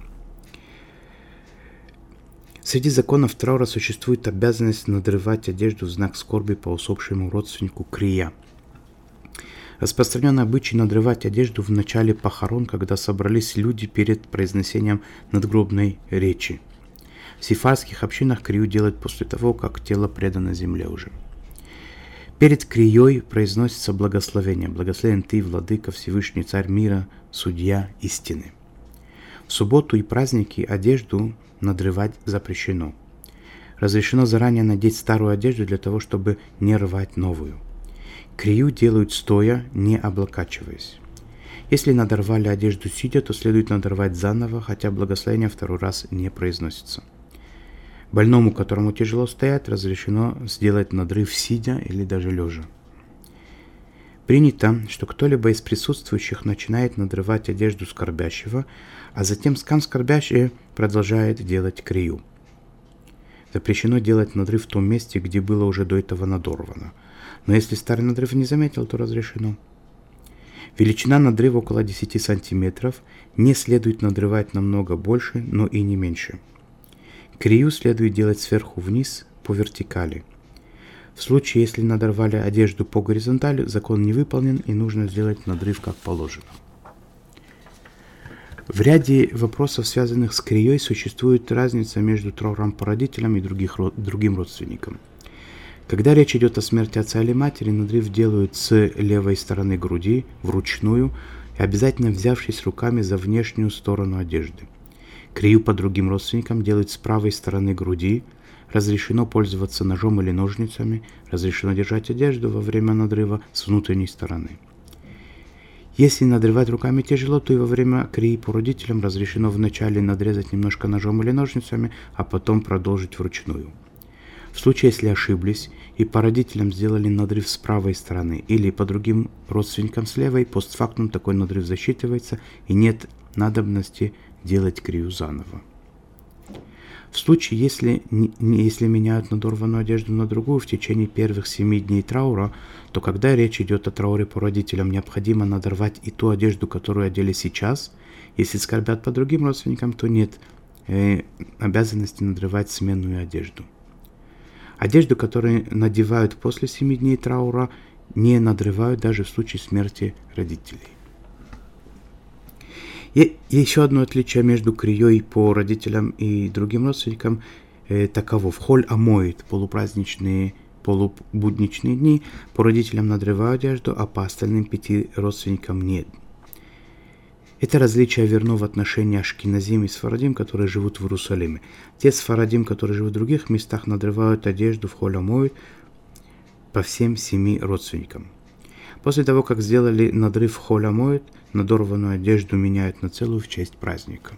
Speaker 1: Среди законов траура существует обязанность надрывать одежду в знак скорби по усопшему родственнику крия. Распространенный обычай надрывать одежду в начале похорон, когда собрались люди перед произнесением надгробной речи. В сефардских общинах крию делают после того, как тело предано земле уже. Перед крией произносится благословение. Благословен ты, владыка, Всевышний царь мира, судья истины. В субботу и праздники одежду надрывать запрещено. Разрешено заранее надеть старую одежду для того, чтобы не рвать новую. Крию делают стоя, не облокачиваясь. Если надорвали одежду сидя, то следует надорвать заново, хотя благословение 2 раз не произносится. Больному, которому тяжело стоять, разрешено сделать надрыв сидя или даже лежа. Принято, что кто-либо из присутствующих начинает надрывать одежду скорбящего, а затем скорбящий продолжает делать крию. Запрещено делать надрыв в том месте, где было уже до этого надорвано. Но если старый надрыв не заметил, то разрешено. Величина надрыва около 10 см, не следует надрывать намного больше, но и не меньше. Крию следует делать сверху вниз по вертикали. В случае, если надорвали одежду по горизонтали, закон не выполнен и нужно сделать надрыв как положено. В ряде вопросов, связанных с крией, существует разница между трауром по родителям и другим родственникам. Когда речь идет о смерти отца или матери, надрыв делают с левой стороны груди, вручную, и обязательно взявшись руками за внешнюю сторону одежды. Крию по другим родственникам делают с правой стороны груди. Разрешено пользоваться ножом или ножницами. Разрешено держать одежду во время надрыва с внутренней стороны. Если надрывать руками тяжело, то и во время крии по родителям разрешено вначале надрезать немножко ножом или ножницами, а потом продолжить вручную. В случае, если ошиблись и по родителям сделали надрыв с правой стороны или по другим родственникам с левой, постфактум такой надрыв засчитывается и нет надобности делать крию заново. В случае, если меняют надорванную одежду на другую в течение первых 7 дней траура, то когда речь идет о трауре по родителям, необходимо надорвать и ту одежду, которую одели сейчас. Если скорбят по другим родственникам, то нет обязанности надрывать сменную одежду. Одежду, которую надевают после 7 дней траура, не надрывают даже в случае смерти родителей. И еще одно отличие между крией по родителям и другим родственникам таково. В холь-амоид, полупраздничные, полубудничные дни, по родителям надрывают одежду, а по остальным 5 родственникам нет. Это различие верно в отношении ашкеназим и сфарадим, которые живут в Иерусалиме. Те сфарадим, которые живут в других местах, надрывают одежду в холь амоид по всем 7 родственникам. После того, как сделали надрыв в холь амоид, надорванную одежду меняют на целую в честь праздника.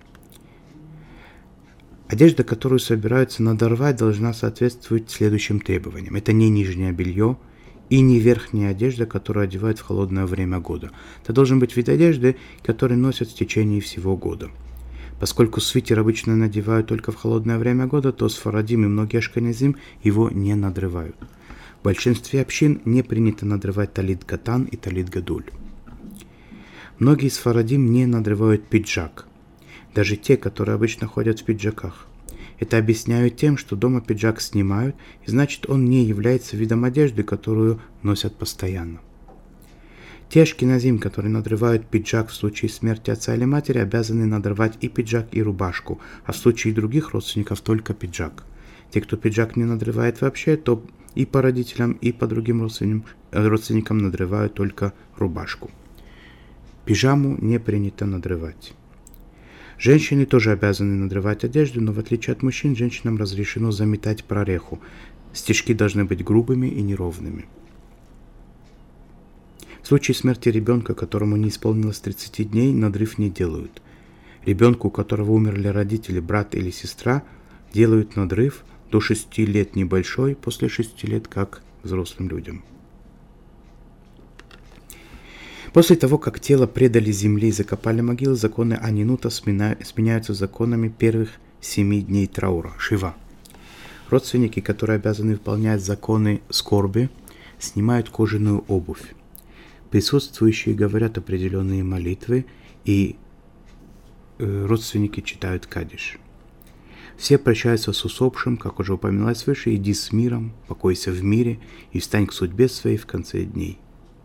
Speaker 1: Одежда, которую собираются надорвать, должна соответствовать следующим требованиям. Это не нижнее белье и не верхняя одежда, которую одевают в холодное время года. Это должен быть вид одежды, который носят в течение всего года. Поскольку свитер обычно надевают только в холодное время года, то сфарадим и многие ашкеназим его не надрывают. В большинстве общин не принято надрывать талит катан и талит гадуль. Многие сфарадим не надрывают пиджак, даже те, которые обычно ходят в пиджаках. Это объясняют тем, что дома пиджак снимают, и значит он не является видом одежды, которую носят постоянно. Те ашкеназим, которые надрывают пиджак в случае смерти отца или матери, обязаны надрывать и пиджак, и рубашку, а в случае других родственников только пиджак. Те, кто пиджак не надрывает вообще, то и по родителям, и по другим родственникам надрывают только рубашку. Пижаму не принято надрывать. Женщины тоже обязаны надрывать одежду, но в отличие от мужчин, женщинам разрешено заметать прореху. Стежки должны быть грубыми и неровными. В случае смерти ребенка, которому не исполнилось 30 дней, надрыв не делают. Ребенку, у которого умерли родители, брат или сестра, делают надрыв до 6 лет небольшой, после 6 лет как взрослым людям. После того, как тело предали земле и закопали могилы, законы Анинута сменяются законами первых 7 дней траура, Шива. Родственники, которые обязаны выполнять законы скорби, снимают кожаную обувь. Присутствующие говорят определенные молитвы, и родственники читают кадиш. Все прощаются с усопшим, как уже упоминалось выше: иди с миром, покойся в мире и встань к судьбе своей в конце дней.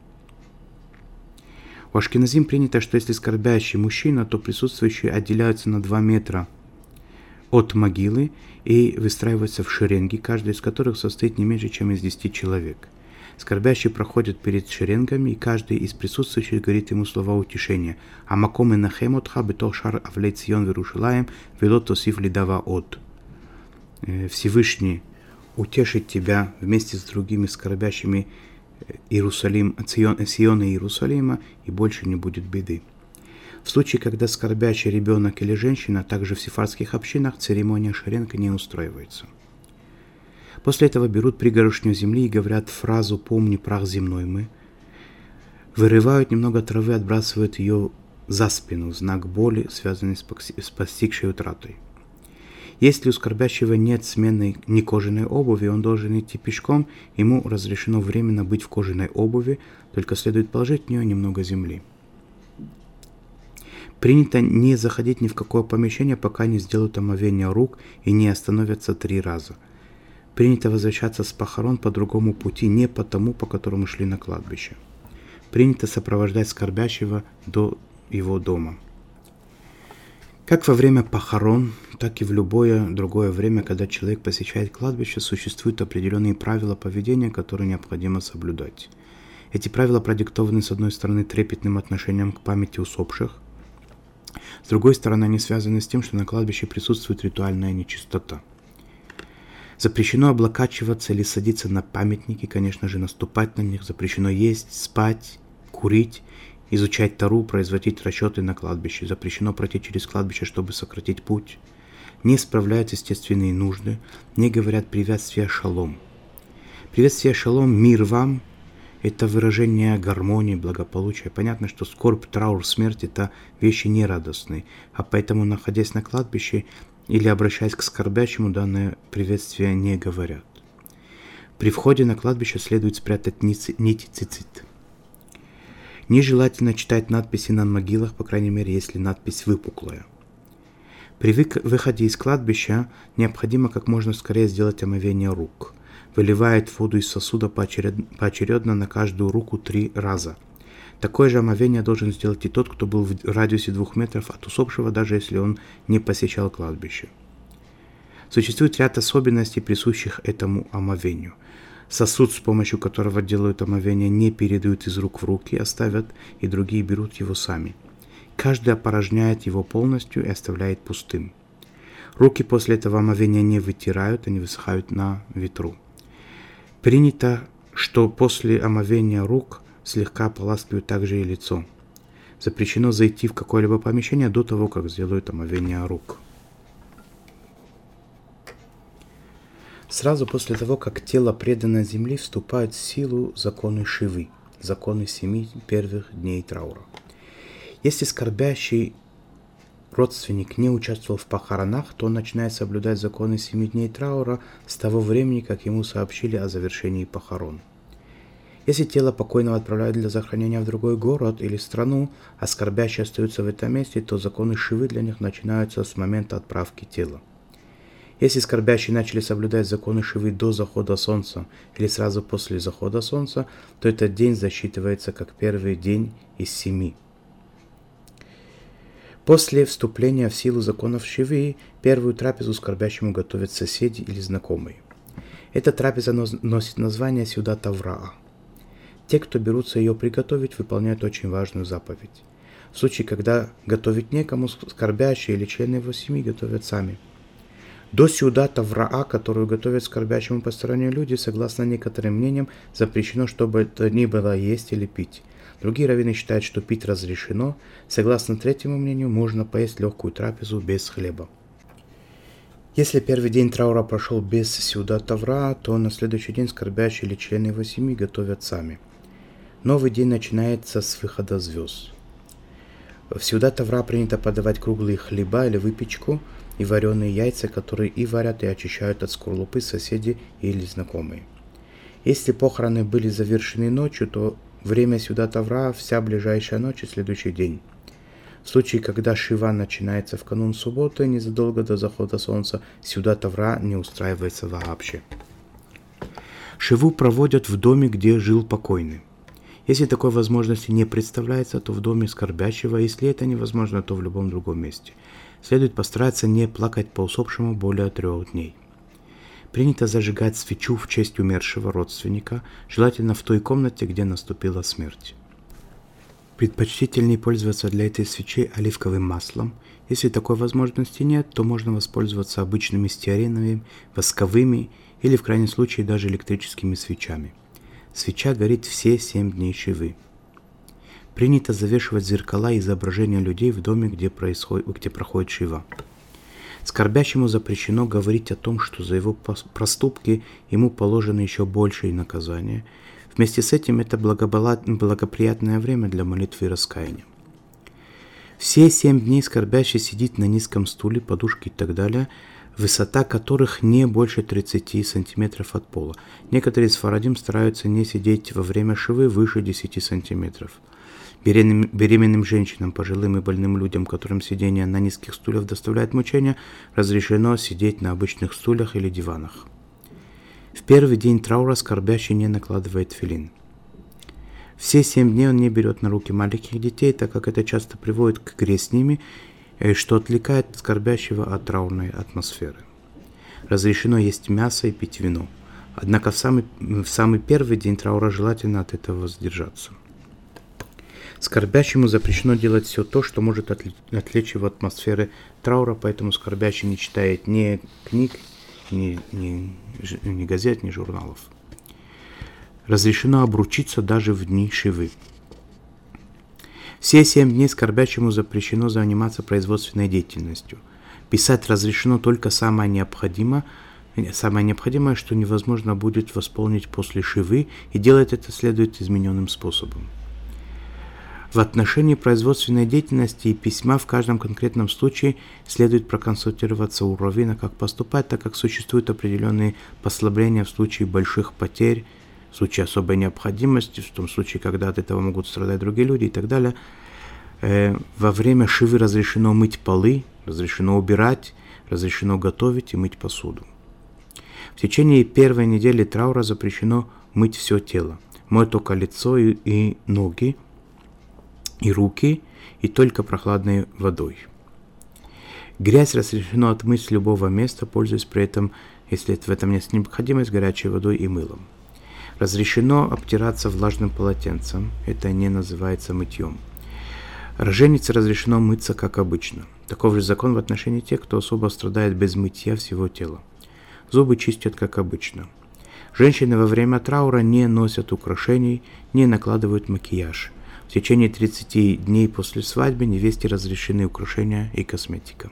Speaker 1: У ашкеназим принято, что если скорбящий мужчина, то присутствующие отделяются на 2 метра от могилы и выстраиваются в шеренги, каждая из которых состоит не меньше, чем из 10 человек. Скорбящий проходит перед шеренгами, и каждый из присутствующих говорит ему слова утешения: «Амаком энахем отха бетох шар авлей цион верушалаем велот тосиф лидава от». Всевышний утешит тебя вместе с другими скорбящими Сиона и Иерусалима, и больше не будет беды. В случае, когда скорбящий ребенок или женщина, также в сефардских общинах, церемония шеренга не устраивается. После этого берут пригоршню земли и говорят фразу «помни прах земной мы», вырывают немного травы, отбрасывают ее за спину, знак боли, связанный с постигшей утратой. Если у скорбящего нет сменной некожаной обуви, он должен идти пешком, ему разрешено временно быть в кожаной обуви, только следует положить в нее немного земли. Принято не заходить ни в какое помещение, пока не сделают омовение рук и не остановятся 3 раза. Принято возвращаться с похорон по другому пути, не по тому, по которому шли на кладбище. Принято сопровождать скорбящего до его дома. Как во время похорон, так и в любое другое время, когда человек посещает кладбище, существуют определенные правила поведения, которые необходимо соблюдать. Эти правила продиктованы, с одной стороны, трепетным отношением к памяти усопших, с другой стороны, они связаны с тем, что на кладбище присутствует ритуальная нечистота. Запрещено облокачиваться или садиться на памятники, конечно же, наступать на них, запрещено есть, спать, курить, изучать Тору, производить расчеты на кладбище. Запрещено пройти через кладбище, чтобы сократить путь. Не справляют естественные нужды, не говорят приветствия шалом. Приветствие шалом, мир вам, это выражение гармонии, благополучия. Понятно, что скорбь, траур, смерть – это вещи нерадостные, а поэтому, находясь на кладбище или обращаясь к скорбящему, данное приветствие не говорят. При входе на кладбище следует спрятать нить цицит. Нежелательно читать надписи на могилах, по крайней мере, если надпись выпуклая. При выходе из кладбища необходимо как можно скорее сделать омовение рук. Выливает воду из сосуда поочередно на каждую руку 3 раза. Такое же омовение должен сделать и тот, кто был в радиусе 2 метров от усопшего, даже если он не посещал кладбище. Существует ряд особенностей, присущих этому омовению. Сосуд, с помощью которого делают омовение, не передают из рук в руки, оставят, и другие берут его сами. каждый опорожняет его полностью и оставляет пустым. Руки после этого омовения не вытирают, они высыхают на ветру. Принято, что после омовения рук слегка ополаскивают также и лицо. Запрещено зайти в какое-либо помещение до того, как сделают омовение рук. Сразу после того, как тело предано земле, вступают в силу законы Шивы, законы 7 первых дней траура. Если скорбящий родственник не участвовал в похоронах, то он начинает соблюдать законы 7 дней траура с того времени, как ему сообщили о завершении похорон. Если тело покойного отправляют для захоронения в другой город или страну, а скорбящие остаются в этом месте, то законы Шивы для них начинаются с момента отправки тела. Если скорбящие начали соблюдать законы Шивы до захода солнца или сразу после захода солнца, то этот день засчитывается как первый день из 7. После вступления в силу законов Шивы, первую трапезу скорбящему готовят соседи или знакомые. Эта трапеза носит название Сюдат Авраа. Те, кто берутся ее приготовить, выполняют очень важную заповедь. В случае, когда готовить некому, скорбящие или члены его семьи готовят сами. До Сюдат Авраа, которую готовят скорбящему посторонние люди, согласно некоторым мнениям, запрещено, чтобы это ни было есть или пить. Другие раввины считают, что пить разрешено. Согласно третьему мнению, можно поесть легкую трапезу без хлеба. Если первый день траура прошел без Сюдат Авраа, то на следующий день скорбящие или члены его семьи готовят сами. Новый день начинается с выхода звезд. В Сюдат Авраа принято подавать круглые хлеба или выпечку и вареные яйца, которые и варят, и очищают от скорлупы соседи или знакомые. Если похороны были завершены ночью, то время Сюдат Авраа вся ближайшая ночь и следующий день. В случае, когда Шива начинается в канун субботы, незадолго до захода солнца, Сюдат Авраа не устраивается вообще. Шиву проводят в доме, где жил покойный. Если такой возможности не представляется, то в доме скорбящего, если это невозможно, то в любом другом месте. Следует постараться не плакать по усопшему более 3 дней. Принято зажигать свечу в честь умершего родственника, желательно в той комнате, где наступила смерть. Предпочтительнее пользоваться для этой свечи оливковым маслом. Если такой возможности нет, то можно воспользоваться обычными стеариновыми, восковыми или в крайнем случае даже электрическими свечами. Свеча горит все 7 дней Шивы. Принято завешивать зеркала и изображения людей в доме, где проходит Шива. Скорбящему запрещено говорить о том, что за его проступки ему положено еще большее наказание. Вместе с этим это благоприятное время для молитвы и раскаяния. Все 7 дней скорбящий сидит на низком стуле, подушке и так далее, высота которых не больше 30 сантиметров от пола. Некоторые сфарадим стараются не сидеть во время Шивы выше 10 сантиметров. Беременным женщинам, пожилым и больным людям, которым сидение на низких стульях доставляет мучения, разрешено сидеть на обычных стульях или диванах. В первый день траура скорбящий не накладывает тфилин. Все 7 дней он не берет на руки маленьких детей, так как это часто приводит к игре с ними, что отвлекает скорбящего от траурной атмосферы. Разрешено есть мясо и пить вино. Однако в самый первый день траура желательно от этого воздержаться. Скорбящему запрещено делать все то, что может отвлечь его от атмосферы траура, поэтому скорбящий не читает ни книг, ни газет, ни журналов. Разрешено обручиться даже в дни Шивы. Все 7 дней скорбящему запрещено заниматься производственной деятельностью. Писать разрешено только самое необходимое, что невозможно будет восполнить после Шивы, и делать это следует измененным способом. В отношении производственной деятельности и письма в каждом конкретном случае следует проконсультироваться у раввина, как поступать, так как существуют определенные послабления в случае больших потерь, в случае особой необходимости, в том случае, когда от этого могут страдать другие люди и так далее. Во время Шивы разрешено мыть полы, разрешено убирать, разрешено готовить и мыть посуду. В течение первой недели траура запрещено мыть все тело. Моют только лицо и ноги, и руки, и только прохладной водой. Грязь разрешено отмыть с любого места, пользуясь при этом, если в этом есть необходимость, горячей водой и мылом. Разрешено обтираться влажным полотенцем, это не называется мытьем. Роженице разрешено мыться, как обычно. Таков же закон в отношении тех, кто особо страдает без мытья всего тела. Зубы чистят, как обычно. Женщины во время траура не носят украшений, не накладывают макияж. В течение 30 дней после свадьбы невесте разрешены украшения и косметика.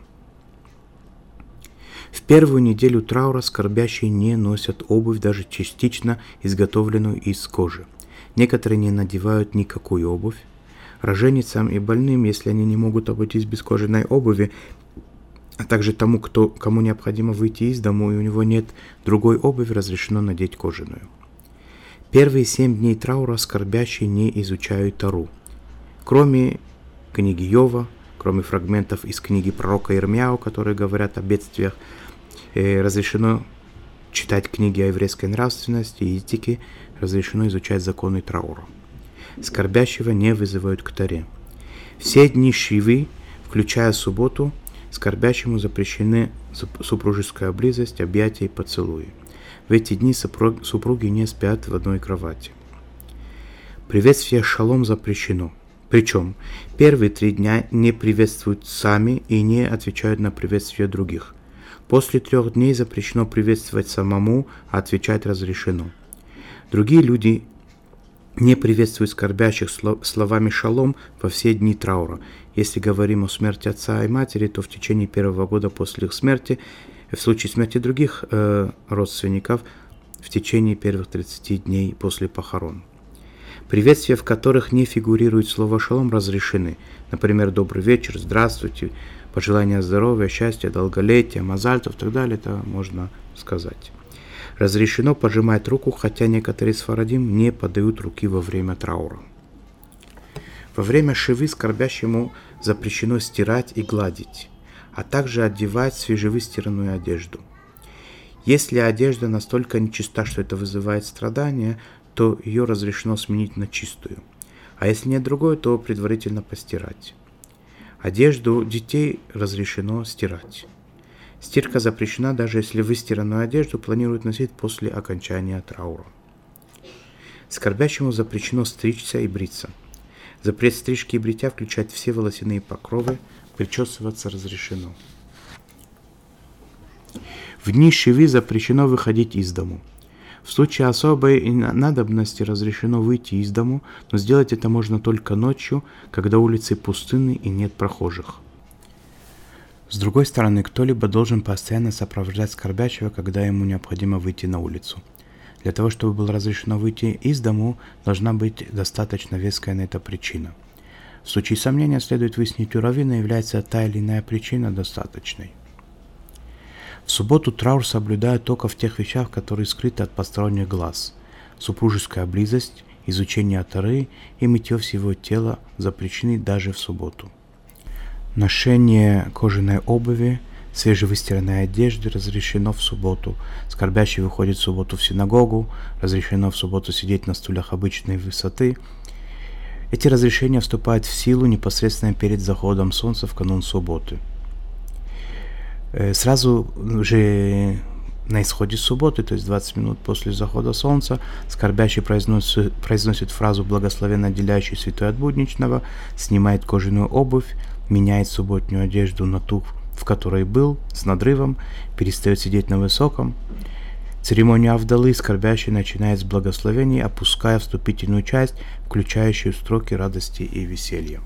Speaker 1: В первую неделю траура скорбящие не носят обувь, даже частично изготовленную из кожи. Некоторые не надевают никакую обувь. Роженицам и больным, если они не могут обойтись без кожаной обуви, а также тому, кому необходимо выйти из дому и у него нет другой обуви, разрешено надеть кожаную. Первые 7 дней траура скорбящие не изучают Тору. Кроме книги Йова, кроме фрагментов из книги пророка Ирмияу, которые говорят о бедствиях, разрешено читать книги о еврейской нравственности и этике, разрешено изучать законы траура. Скорбящего не вызывают к Торе. Все дни Шивы, включая субботу, скорбящему запрещены супружеская близость, объятия и поцелуи. В эти дни супруги не спят в одной кровати. Приветствие шалом запрещено. Причем первые 3 дня не приветствуют сами и не отвечают на приветствие других. После 3 дней запрещено приветствовать самому, а отвечать разрешено. Другие люди не приветствуют скорбящих словами шалом во все дни траура. Если говорим о смерти отца и матери, то в течение 1-го года после их смерти, в случае смерти других родственников, в течение первых 30 дней после похорон. Приветствия, в которых не фигурирует слово шалом, разрешены. Например, добрый вечер, здравствуйте, пожелания здоровья, счастья, долголетия, мазаль тов и так далее, это можно сказать. Разрешено пожимать руку, хотя некоторые сфарадим не подают руки во время траура. Во время шивы скорбящему запрещено стирать и гладить, а также одевать свежевыстиранную одежду. Если одежда настолько нечиста, что это вызывает страдания, то ее разрешено сменить на чистую, а если нет другой, то предварительно постирать. Одежду детей разрешено стирать. Стирка запрещена, даже если выстиранную одежду планируют носить после окончания траура. Скорбящему запрещено стричься и бриться. Запрет стрижки и бритья включает все волосяные покровы, причесываться разрешено. В дни шивы запрещено выходить из дому. В случае особой надобности разрешено выйти из дому, но сделать это можно только ночью, когда улицы пустынны и нет прохожих. С другой стороны, кто-либо должен постоянно сопровождать скорбящего, когда ему необходимо выйти на улицу. Для того, чтобы было разрешено выйти из дому, должна быть достаточно веская на это причина. В случае сомнения следует выяснить у раввина, является та или иная причина достаточной. В субботу траур соблюдают только в тех вещах, которые скрыты от посторонних глаз. Супружеская близость, изучение Торы и мытье всего тела запрещены даже в субботу. Ношение кожаной обуви, свежевыстиранной одежды разрешено в субботу. Скорбящий выходит в субботу в синагогу, разрешено в субботу сидеть на стульях обычной высоты. Эти разрешения вступают в силу непосредственно перед заходом солнца в канун субботы. Сразу же на исходе субботы, то есть 20 минут после захода солнца, скорбящий произносит фразу «благословенно отделяющий святой от будничного», снимает кожаную обувь, меняет субботнюю одежду на ту, в которой был, с надрывом, перестает сидеть на высоком. Церемонию Авдалы скорбящий начинает с благословений, опуская вступительную часть, включающую строки радости и веселья.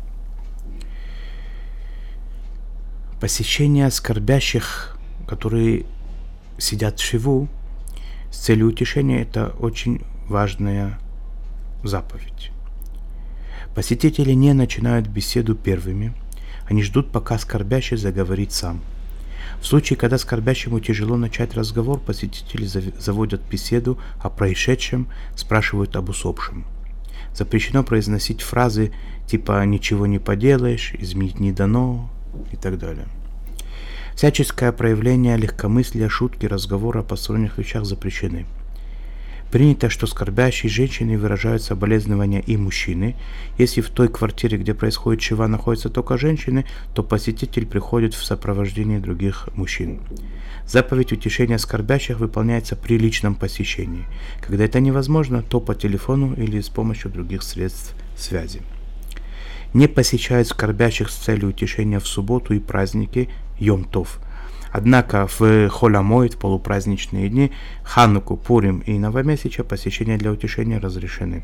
Speaker 1: Посещение скорбящих, которые сидят в шиву, с целью утешения, это очень важная заповедь. Посетители не начинают беседу первыми, они ждут, пока скорбящий заговорит сам. В случае, когда скорбящему тяжело начать разговор, посетители заводят беседу о происшедшем, спрашивают об усопшем. Запрещено произносить фразы типа «ничего не поделаешь», «изменить не дано» и так далее. Всяческое проявление легкомыслия, шутки, разговора о посторонних вещах запрещены. Принято, что скорбящие женщины выражают соболезнования и мужчины. Если в той квартире, где происходит шива, находятся только женщины, то посетитель приходит в сопровождении других мужчин. Заповедь утешения скорбящих выполняется при личном посещении. Когда это невозможно, то по телефону или с помощью других средств связи. не посещают скорбящих с целью утешения в субботу и праздники Йом-Тов. Однако в Холь-Амоид, в полупраздничные дни, Хануку, Пурим и Новомесяча посещения для утешения разрешены.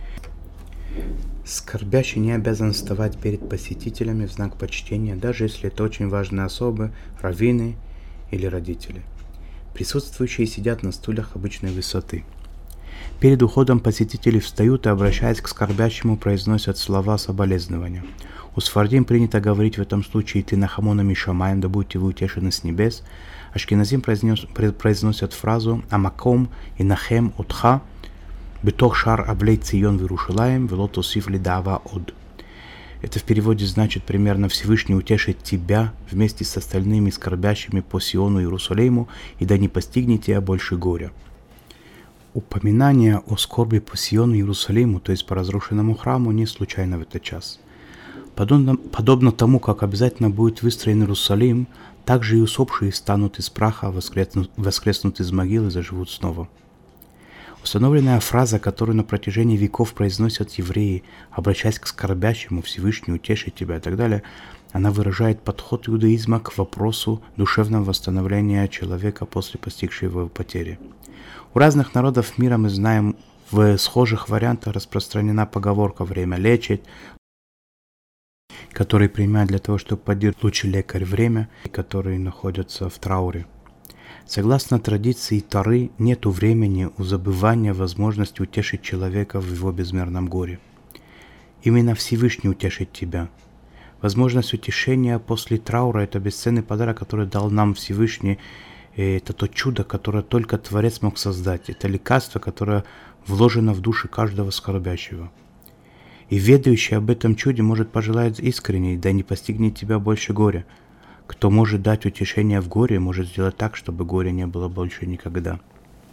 Speaker 1: Скорбящий не обязан вставать перед посетителями в знак почтения, даже если это очень важные особы, раввины или родители. Присутствующие сидят на стульях обычной высоты. Перед уходом посетители встают и, обращаясь к скорбящему, произносят слова соболезнования. У сфардим принято говорить в этом случае «Ты нахамонами шамаем, да будете вы утешены с небес». Ашкеназим произносят фразу «Амаком и нахем отха бетох шар аблей цион вирушилаем велото сифли дава од». Это в переводе значит примерно «Всевышний утешит тебя вместе с остальными скорбящими по Сиону и Иерусалиму, и да не постигнет тебя больше горя». Упоминание о скорби по Сиону и Иерусалиму, то есть по разрушенному храму, не случайно в этот час. Подобно тому, как обязательно будет выстроен Иерусалим, также и усопшие станут из праха, воскреснут из могил и заживут снова. Установленная фраза, которую на протяжении веков произносят евреи, обращаясь к скорбящему, Всевышний утешит тебя и так далее, она выражает подход иудаизма к вопросу душевного восстановления человека после постигшей его потери. У разных народов мира мы знаем, в схожих вариантах распространена поговорка «время лечит», который применяют для того, чтобы поддержать лучший лекарь время, которые находятся в трауре. Согласно традиции Торы, нет времени у забывания возможности утешить человека в его безмерном горе. Именно Всевышний утешит тебя. Возможность утешения после траура – это бесценный подарок, который дал нам Всевышний. Это то чудо, которое только Творец мог создать. Это лекарство, которое вложено в душу каждого скорбящего. И ведающий об этом чуде может пожелать искренне, да не постигнет тебя больше горя. Кто может дать утешение в горе, может сделать так, чтобы горя не было больше никогда.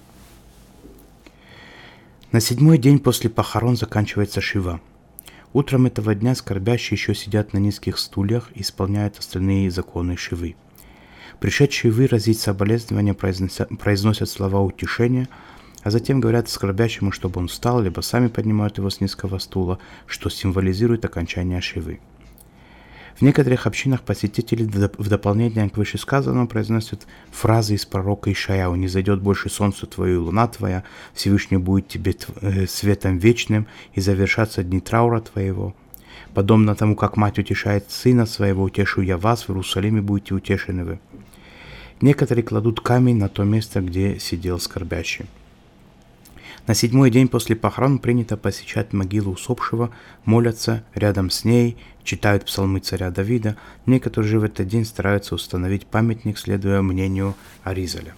Speaker 1: На 7-й день после похорон заканчивается шива. Утром этого дня скорбящие еще сидят на низких стульях и исполняют остальные законы шивы. Пришедшие выразить соболезнования произносят слова утешения, а затем говорят скорбящему, чтобы он встал, либо сами поднимают его с низкого стула, что символизирует окончание шивы. В некоторых общинах посетители в дополнение к вышесказанному произносят фразы из пророка Ишаяу: «Не зайдет больше солнце твое и луна твоя, Всевышний будет тебе светом вечным, и завершатся дни траура твоего. Подобно тому, как мать утешает сына своего, утешу я вас, в Иерусалиме будете утешены вы». Некоторые кладут камень на то место, где сидел скорбящий. На 7-й день после похорон принято посещать могилу усопшего, молятся рядом с ней, читают псалмы царя Давида. Некоторые же в этот день стараются установить памятник, следуя мнению Аризаля.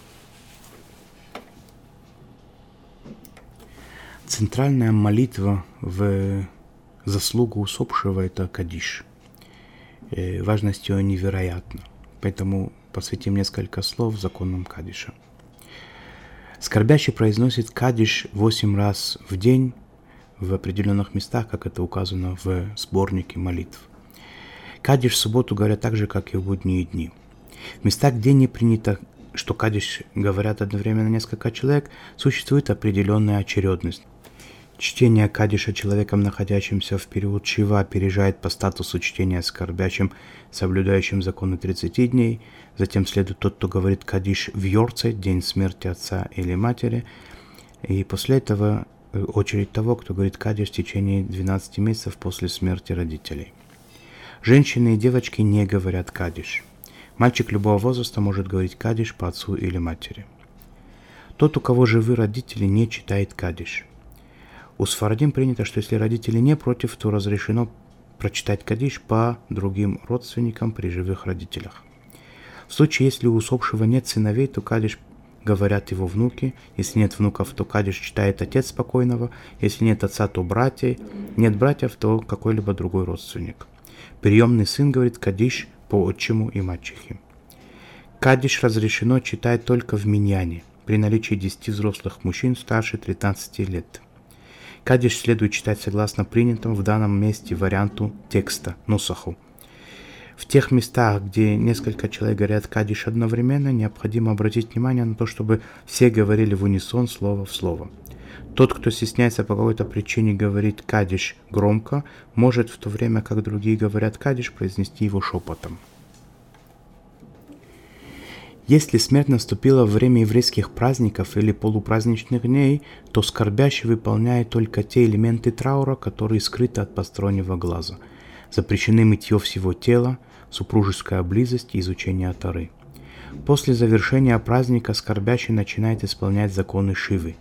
Speaker 1: Центральная молитва в заслугу усопшего – это Кадиш. Важность ее невероятна, поэтому посвятим несколько слов законам Кадиша. Скорбящий произносит Кадиш 8 раз в день в определенных местах, как это указано в сборнике молитв. Кадиш в субботу говорят так же, как и в будние дни. В местах, где не принято, что Кадиш говорят одновременно несколько человек, существует определенная очередность. Чтение Кадиша человеком, находящимся в период шива, опережает по статусу чтения скорбящим, соблюдающим законы 30 дней. Затем следует тот, кто говорит Кадиш в Йорцайт, день смерти отца или матери. И после этого очередь того, кто говорит Кадиш в течение 12 месяцев после смерти родителей. Женщины и девочки не говорят Кадиш. Мальчик любого возраста может говорить Кадиш по отцу или матери. Тот, у кого живы родители, не читает Кадиш. У сфарадим принято, что если родители не против, то разрешено прочитать Кадиш по другим родственникам при живых родителях. В случае, если у усопшего нет сыновей, то Кадиш говорят его внуки. Если нет внуков, то Кадиш читает отец покойного. Если нет отца, то братья. Нет братьев, то какой-либо другой родственник. Приемный сын говорит Кадиш по отчиму и мачехе. Кадиш разрешено читать только в миньяне, при наличии 10 взрослых мужчин старше 13 лет. Кадиш следует читать согласно принятому в данном месте варианту текста, нусаху. В тех местах, где несколько человек говорят Кадиш одновременно, необходимо обратить внимание на то, чтобы все говорили в унисон слово в слово. Тот, кто стесняется по какой-то причине говорить кадиш громко, может в то время, как другие говорят кадиш, произнести его шепотом. Если смерть наступила во время еврейских праздников или полупраздничных дней, то скорбящий выполняет только те элементы траура, которые скрыты от постороннего глаза. Запрещены мытье всего тела, супружеская близость и изучение Торы. После завершения праздника скорбящий начинает исполнять законы Шивы.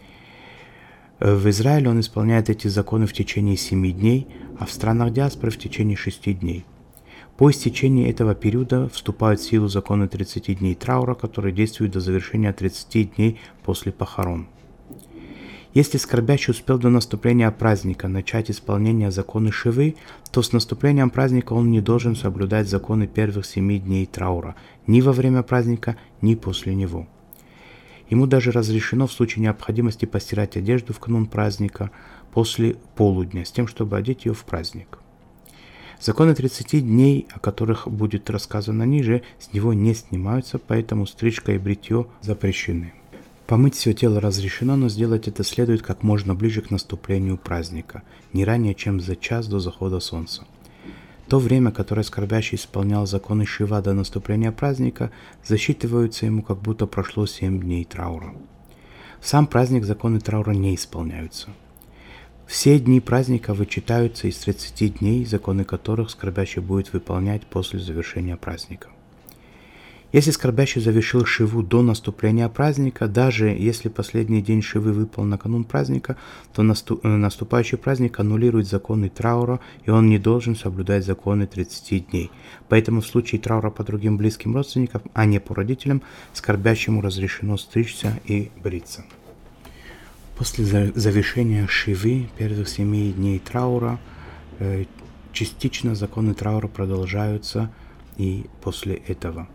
Speaker 1: В Израиле он исполняет эти законы в течение 7 дней, а в странах диаспоры в течение 6 дней. По истечении этого периода вступают в силу законы 30 дней траура, которые действуют до завершения 30 дней после похорон. Если скорбящий успел до наступления праздника начать исполнение закона Шивы, то с наступлением праздника он не должен соблюдать законы первых 7 дней траура, ни во время праздника, ни после него. Ему даже разрешено в случае необходимости постирать одежду в канун праздника после полудня, с тем, чтобы одеть ее в праздник. Законы 30 дней, о которых будет рассказано ниже, с него не снимаются, поэтому стрижка и бритье запрещены. Помыть все тело разрешено, но сделать это следует как можно ближе к наступлению праздника, не ранее, чем за час до захода солнца. То время, которое скорбящий исполнял законы Шива до наступления праздника, засчитываются ему, как будто прошло 7 дней траура. В сам праздник законы траура не исполняются. Все дни праздника вычитаются из 30 дней, законы которых скорбящий будет выполнять после завершения праздника. Если скорбящий завершил Шиву до наступления праздника, даже если последний день Шивы выпал наканун праздника, то наступающий праздник аннулирует законы траура, и он не должен соблюдать законы 30 дней. Поэтому в случае траура по другим близким родственникам, а не по родителям, скорбящему разрешено стричься и бриться. После завершения Шивы, первых 7 дней траура, частично законы траура продолжаются и после этого.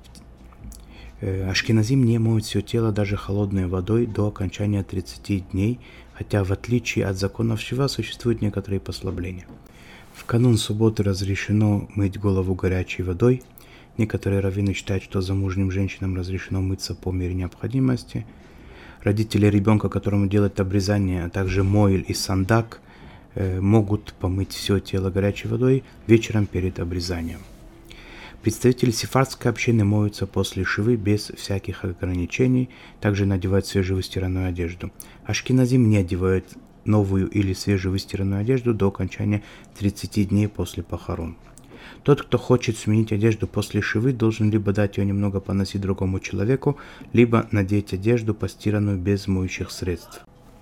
Speaker 1: Ашкеназим не моют все тело даже холодной водой до окончания 30 дней, хотя в отличие от законов Шива существуют некоторые послабления. В канун субботы разрешено мыть голову горячей водой. Некоторые раввины считают, что замужним женщинам разрешено мыться по мере необходимости. Родители ребенка, которому делают обрезание, а также мойль и сандак, могут помыть все тело горячей водой вечером перед обрезанием. Представители сефардской общины моются после Шивы без всяких ограничений, также надевают свежевыстиранную одежду. Ашкеназим не одевают новую или свежевыстиранную одежду до окончания 30 дней после похорон. Тот, кто хочет сменить одежду после Шивы, должен либо дать ее немного поносить другому человеку, либо надеть одежду, постиранную без моющих средств.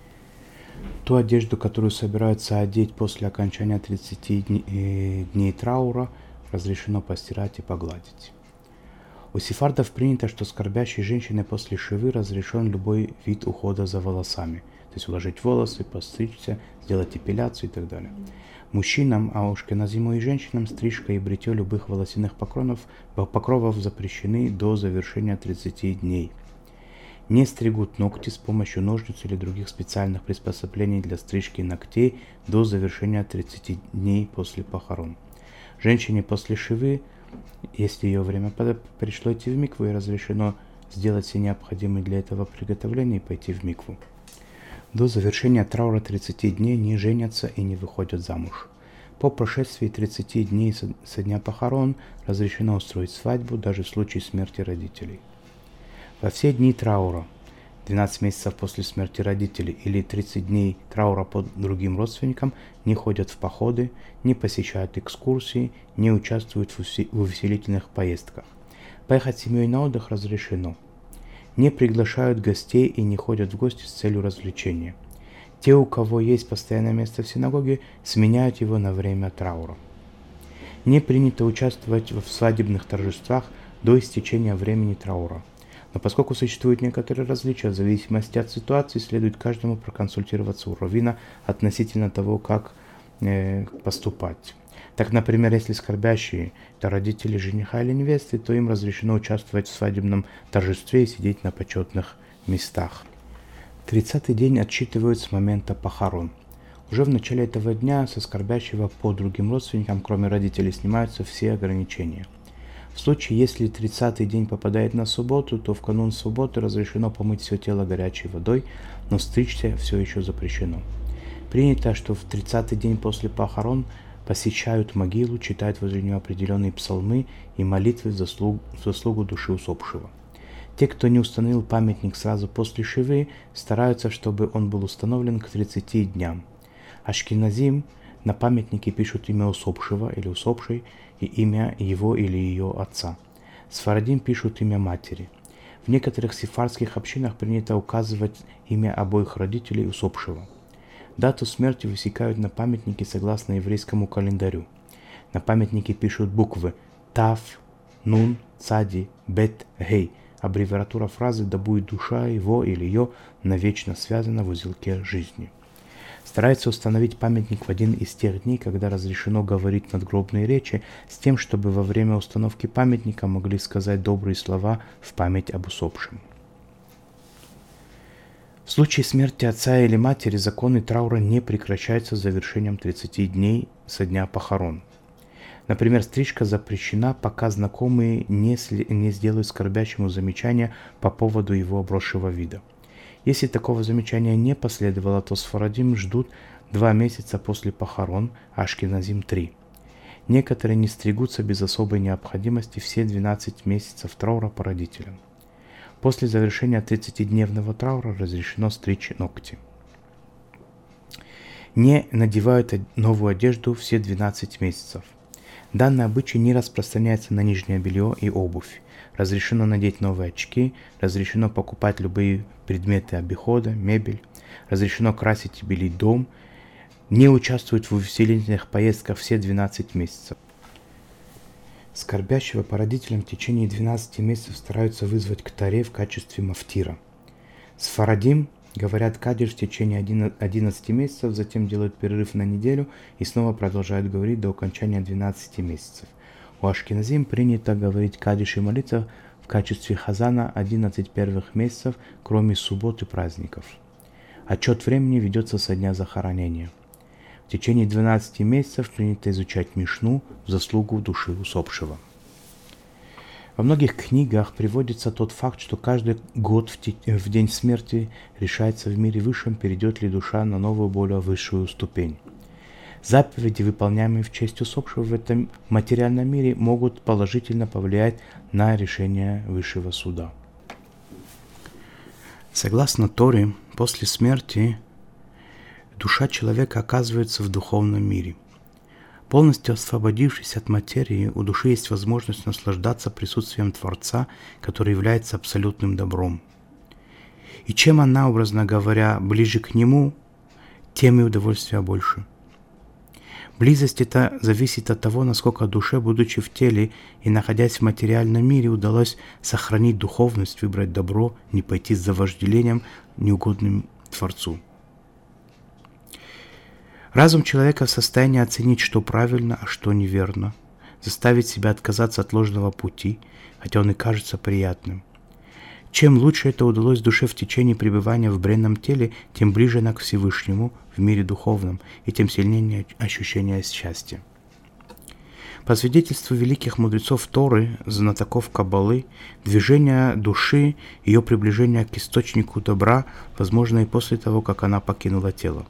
Speaker 1: Ту одежду, которую собираются одеть после окончания 30 дней траура, разрешено постирать и погладить. У сефардов принято, что скорбящей женщине после Шивы разрешен любой вид ухода за волосами, то есть уложить волосы, постричься, сделать эпиляцию и так далее. Мужчинам, а уж ашкеназиму и женщинам, стрижка и бритье любых волосяных покровов запрещены до завершения 30 дней. Не стригут ногти с помощью ножниц или других специальных приспособлений для стрижки ногтей до завершения 30 дней после похорон. Женщине после Шивы, если ее время пришло идти в микву, и разрешено сделать все необходимые для этого приготовления и пойти в микву. До завершения траура 30 дней не женятся и не выходят замуж. По прошествии 30 дней со дня похорон разрешено устроить свадьбу даже в случае смерти родителей. Во все дни траура, 12 месяцев после смерти родителей или 30 дней траура по другим родственникам, не ходят в походы, не посещают экскурсии, не участвуют в увеселительных поездках. Поехать с семьей на отдых разрешено. Не приглашают гостей и не ходят в гости с целью развлечения. Те, у кого есть постоянное место в синагоге, сменяют его на время траура. Не принято участвовать в свадебных торжествах до истечения времени траура. Но поскольку существуют некоторые различия в зависимости от ситуации, следует каждому проконсультироваться у раввина относительно того, как поступать. Так, например, если скорбящие – это родители жениха или невесты, то им разрешено участвовать в свадебном торжестве и сидеть на почетных местах. 30-й день отсчитывают с момента похорон. Уже в начале этого дня со скорбящего по другим родственникам, кроме родителей, снимаются все ограничения. В случае, если 30-й день попадает на субботу, то в канун субботы разрешено помыть все тело горячей водой, но стричься все еще запрещено. Принято, что в 30-й день после похорон посещают могилу, читают возле нее определенные псалмы и молитвы в заслугу души усопшего. Те, кто не установил памятник сразу после шивы, стараются, чтобы он был установлен к 30 дням. Ашкеназим на памятнике пишут имя усопшего или усопшей и имя его или ее отца. Сфарадим пишут имя матери. В некоторых сефардских общинах принято указывать имя обоих родителей усопшего. Дату смерти высекают на памятнике согласно еврейскому календарю. На памятнике пишут буквы Тав, Нун, Цади, Бет, Гей. Аббревиатура фразы «Да будет душа его или ее навечно связана в узелке жизни». Старается установить памятник в один из тех дней, когда разрешено говорить надгробные речи, с тем, чтобы во время установки памятника могли сказать добрые слова в память об усопшем. В случае смерти отца или матери законы траура не прекращаются с завершением 30 дней со дня похорон. Например, стрижка запрещена, пока знакомые не сделают скорбящему замечания по поводу его обросшего вида. Если такого замечания не последовало, то сфарадим ждут 2 месяца после похорон, а ашкеназим 3. Некоторые не стригутся без особой необходимости все 12 месяцев траура по родителям. После завершения 30-дневного траура разрешено стричь ногти. Не надевают новую одежду все 12 месяцев. Данный обычай не распространяется на нижнее белье и обувь. Разрешено надеть новые очки, разрешено покупать любые предметы обихода, мебель, разрешено красить и белить дом, не участвовать в увеселительных поездках все 12 месяцев. Скорбящего по родителям в течение 12 месяцев стараются вызвать к таре в качестве мафтира. Сфарадим говорят кадиш в течение 11 месяцев, затем делают перерыв на неделю и снова продолжают говорить до окончания 12 месяцев. У ашкеназим принято говорить кадиш и молиться в качестве хазана 11 первых месяцев, кроме суббот и праздников. Отчет времени ведется со дня захоронения. В течение 12 месяцев принято изучать Мишну в заслугу души усопшего. Во многих книгах приводится тот факт, что каждый год в день смерти решается в мире высшем, перейдет ли душа на новую, более высшую ступень. Заповеди, выполняемые в честь усопшего в этом материальном мире, могут положительно повлиять на решение высшего суда. Согласно Торе, после смерти душа человека оказывается в духовном мире. Полностью освободившись от материи, у души есть возможность наслаждаться присутствием Творца, который является абсолютным добром. И чем она, образно говоря, ближе к Нему, тем и удовольствия больше. Близость эта зависит от того, насколько душе, будучи в теле и находясь в материальном мире, удалось сохранить духовность, выбрать добро, не пойти за вожделением, неугодным Творцу. Разум человека в состоянии оценить, что правильно, а что неверно, заставить себя отказаться от ложного пути, хотя он и кажется приятным. Чем лучше это удалось душе в течение пребывания в бренном теле, тем ближе она к Всевышнему в мире духовном, и тем сильнее ощущение счастья. По свидетельству великих мудрецов Торы, знатоков Каббалы, движение души, ее приближение к источнику добра возможно и после того, как она покинула тело.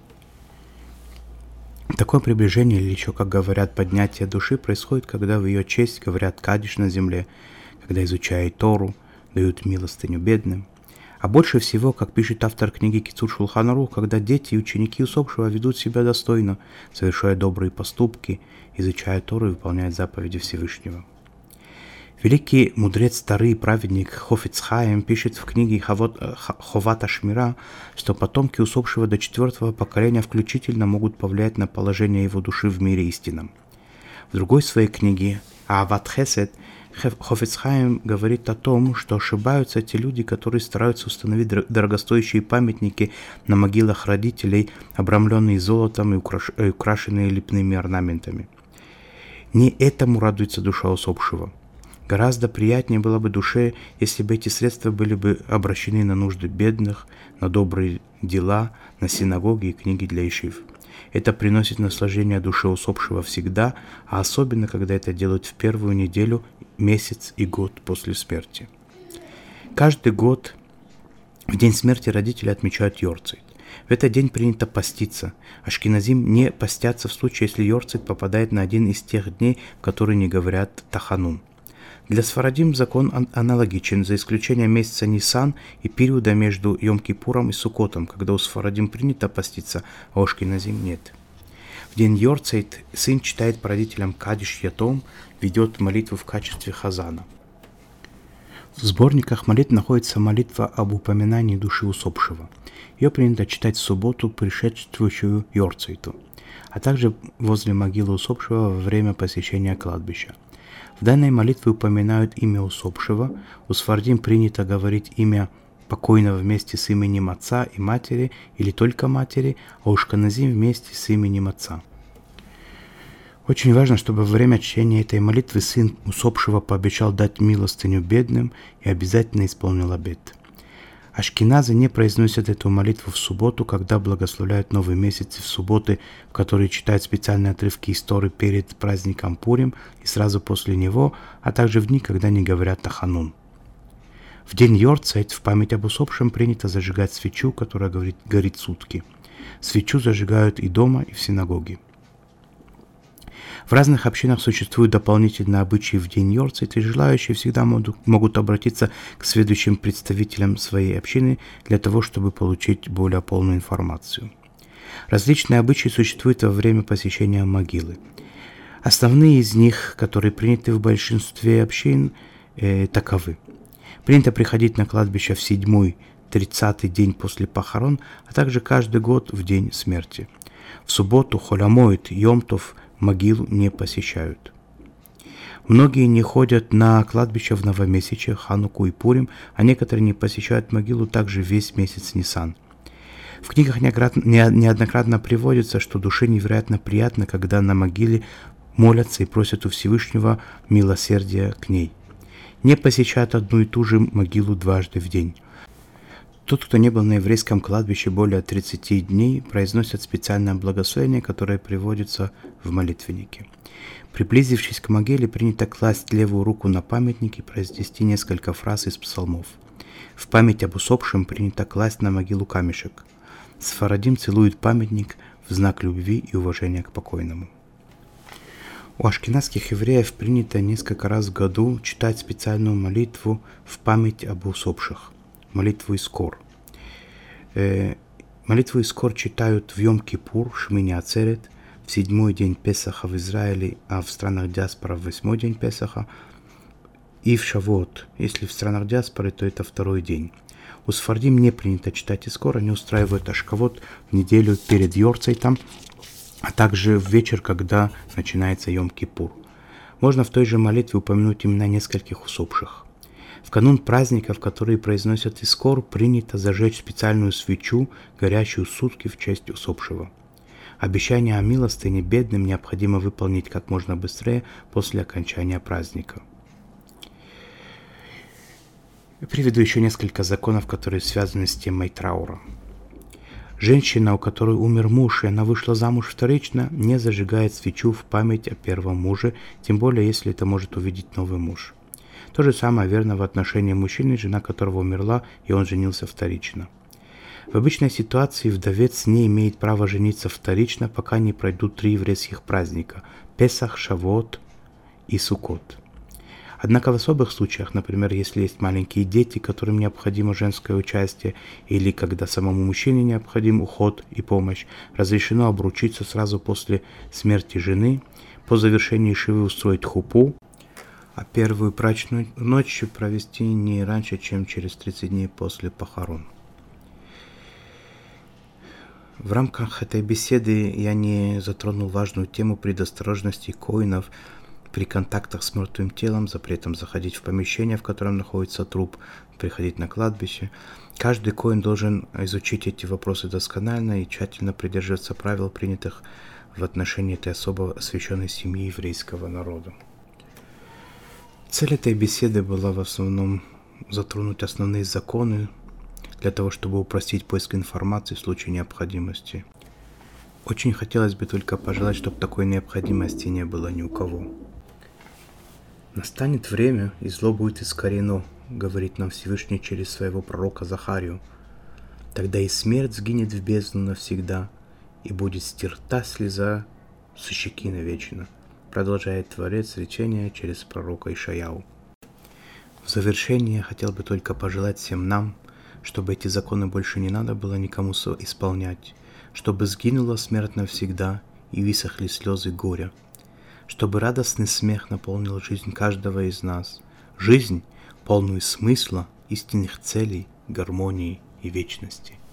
Speaker 1: Такое приближение, или еще, как говорят, поднятие души, происходит, когда в ее честь говорят кадиш на земле, когда изучают Тору, дают милостыню бедным. А больше всего, как пишет автор книги Кицур Шулхан Арух, когда дети и ученики усопшего ведут себя достойно, совершая добрые поступки, изучая Тору и выполняют заповеди Всевышнего. Великий мудрец Торы и праведник Хофец Хаим пишет в книге Ховат Ашмира, что потомки усопшего до 4-го поколения включительно могут повлиять на положение его души в мире истинном. В другой своей книге Аават Хесед Хофец Хаим говорит о том, что ошибаются те люди, которые стараются установить дорогостоящие памятники на могилах родителей, обрамленные золотом и украшенные лепными орнаментами. Не этому радуется душа усопшего. Гораздо приятнее было бы душе, если бы эти средства были бы обращены на нужды бедных, на добрые дела, на синагоги и книги для ишив. Это приносит наслаждение душе усопшего всегда, а особенно, когда это делают в первую неделю месяц и год после смерти. Каждый год в день смерти родители отмечают Йорцейт. В этот день принято поститься. Ашкеназим не постятся в случае, если Йорцейт попадает на один из тех дней, в которые не говорят Таханун. Для сфарадим закон аналогичен, за исключением месяца Нисан и периода между Йом-Кипуром и Суккотом, когда у сфарадим принято поститься, а у ашкеназим нет. В день Йорцейт сын читает по родителям Кадиш Ятом, ведет молитву в качестве хазана. В сборниках молитв находится молитва об упоминании души усопшего. Ее принято читать в субботу, предшествующую Йорцейту, а также возле могилы усопшего во время посещения кладбища. В данной молитве упоминают имя усопшего. У сфардим принято говорить имя покойного вместе с именем отца и матери или только матери, а у ашкеназим вместе с именем отца. Очень важно, чтобы во время чтения этой молитвы сын усопшего пообещал дать милостыню бедным и обязательно исполнил обет. Ашкеназы не произносят эту молитву в субботу, когда благословляют новый месяц, и в субботы, в которые читают специальные отрывки из Торы перед праздником Пурим и сразу после него, а также в дни, когда не говорят Таханун. В день Йорцейт в память об усопшем принято зажигать свечу, которая горит сутки. Свечу зажигают и дома, и в синагоге. В разных общинах существуют дополнительные обычаи в день Йорцейт, и желающие всегда могут обратиться к следующим представителям своей общины для того, чтобы получить более полную информацию. Различные обычаи существуют во время посещения могилы. Основные из них, которые приняты в большинстве общин, таковы. Принято приходить на кладбище в 7-й, 30-й день после похорон, а также каждый год в день смерти. В субботу, Холямоид, Йом-Тов могилу не посещают. Многие не ходят на кладбище в новомесячие, Хануку и Пурим, а некоторые не посещают могилу также весь месяц Нисан. В книгах неоднократно приводится, что душе невероятно приятно, когда на могиле молятся и просят у Всевышнего милосердия к ней. Не посещают одну и ту же могилу дважды в день. Тот, кто не был на еврейском кладбище более 30 дней, произносит специальное благословение, которое приводится в молитвеннике. Приблизившись к могиле, принято класть левую руку на памятник и произнести несколько фраз из псалмов. В память об усопшем принято класть на могилу камешек. Сфарадим целует памятник в знак любви и уважения к покойному. У ашкеназских евреев принято несколько раз в году читать специальную молитву в память об усопших. Молитву Искор. Молитву Искор читают в Йом-Кипур, Шмини Ацерет, в 7-й день Песаха в Израиле, а в странах диаспоры в 8-й день Песаха, и в Шавуот. Если в странах диаспоры, то это 2-й день. У сфардим не принято читать Искор, они устраивают ашкавот в неделю перед Йорцейтом, а также в вечер, когда начинается Йом-Кипур. Можно в той же молитве упомянуть имена нескольких усопших. В канун праздников, которые произносят Искор, принято зажечь специальную свечу, горящую сутки в честь усопшего. Обещание о милостыне бедным необходимо выполнить как можно быстрее после окончания праздника. Приведу еще несколько законов, которые связаны с темой траура. Женщина, у которой умер муж, и она вышла замуж вторично, не зажигает свечу в память о первом муже, тем более, если это может увидеть новый муж. То же самое верно в отношении мужчины, жена которого умерла, и он женился вторично. В обычной ситуации вдовец не имеет права жениться вторично, пока не пройдут 3 еврейских праздника – Песах, Шавуот и Суккот. Однако в особых случаях, например, если есть маленькие дети, которым необходимо женское участие, или когда самому мужчине необходим уход и помощь, разрешено обручиться сразу после смерти жены, по завершении шивы устроить хупу, а первую брачную ночь провести не раньше, чем через 30 дней после похорон. В рамках этой беседы я не затронул важную тему предосторожности коинов при контактах с мертвым телом, запретом заходить в помещение, в котором находится труп, приходить на кладбище. Каждый коин должен изучить эти вопросы досконально и тщательно придерживаться правил, принятых в отношении этой особо освященной семьи еврейского народа. Цель этой беседы была в основном затронуть основные законы для того, чтобы упростить поиск информации в случае необходимости. Очень хотелось бы только пожелать, чтобы такой необходимости не было ни у кого. Настанет время, и зло будет искорено, говорит нам Всевышний через своего пророка Захарию. Тогда и смерть сгинет в бездну навсегда, и будет стерта слеза со щеки навечно, продолжает Творец речения через пророка Ишаяу. В завершение я хотел бы только пожелать всем нам, чтобы эти законы больше не надо было никому исполнять, чтобы сгинула смерть навсегда и высохли слезы горя, чтобы радостный смех наполнил жизнь каждого из нас, жизнь, полную смысла, истинных целей, гармонии и вечности.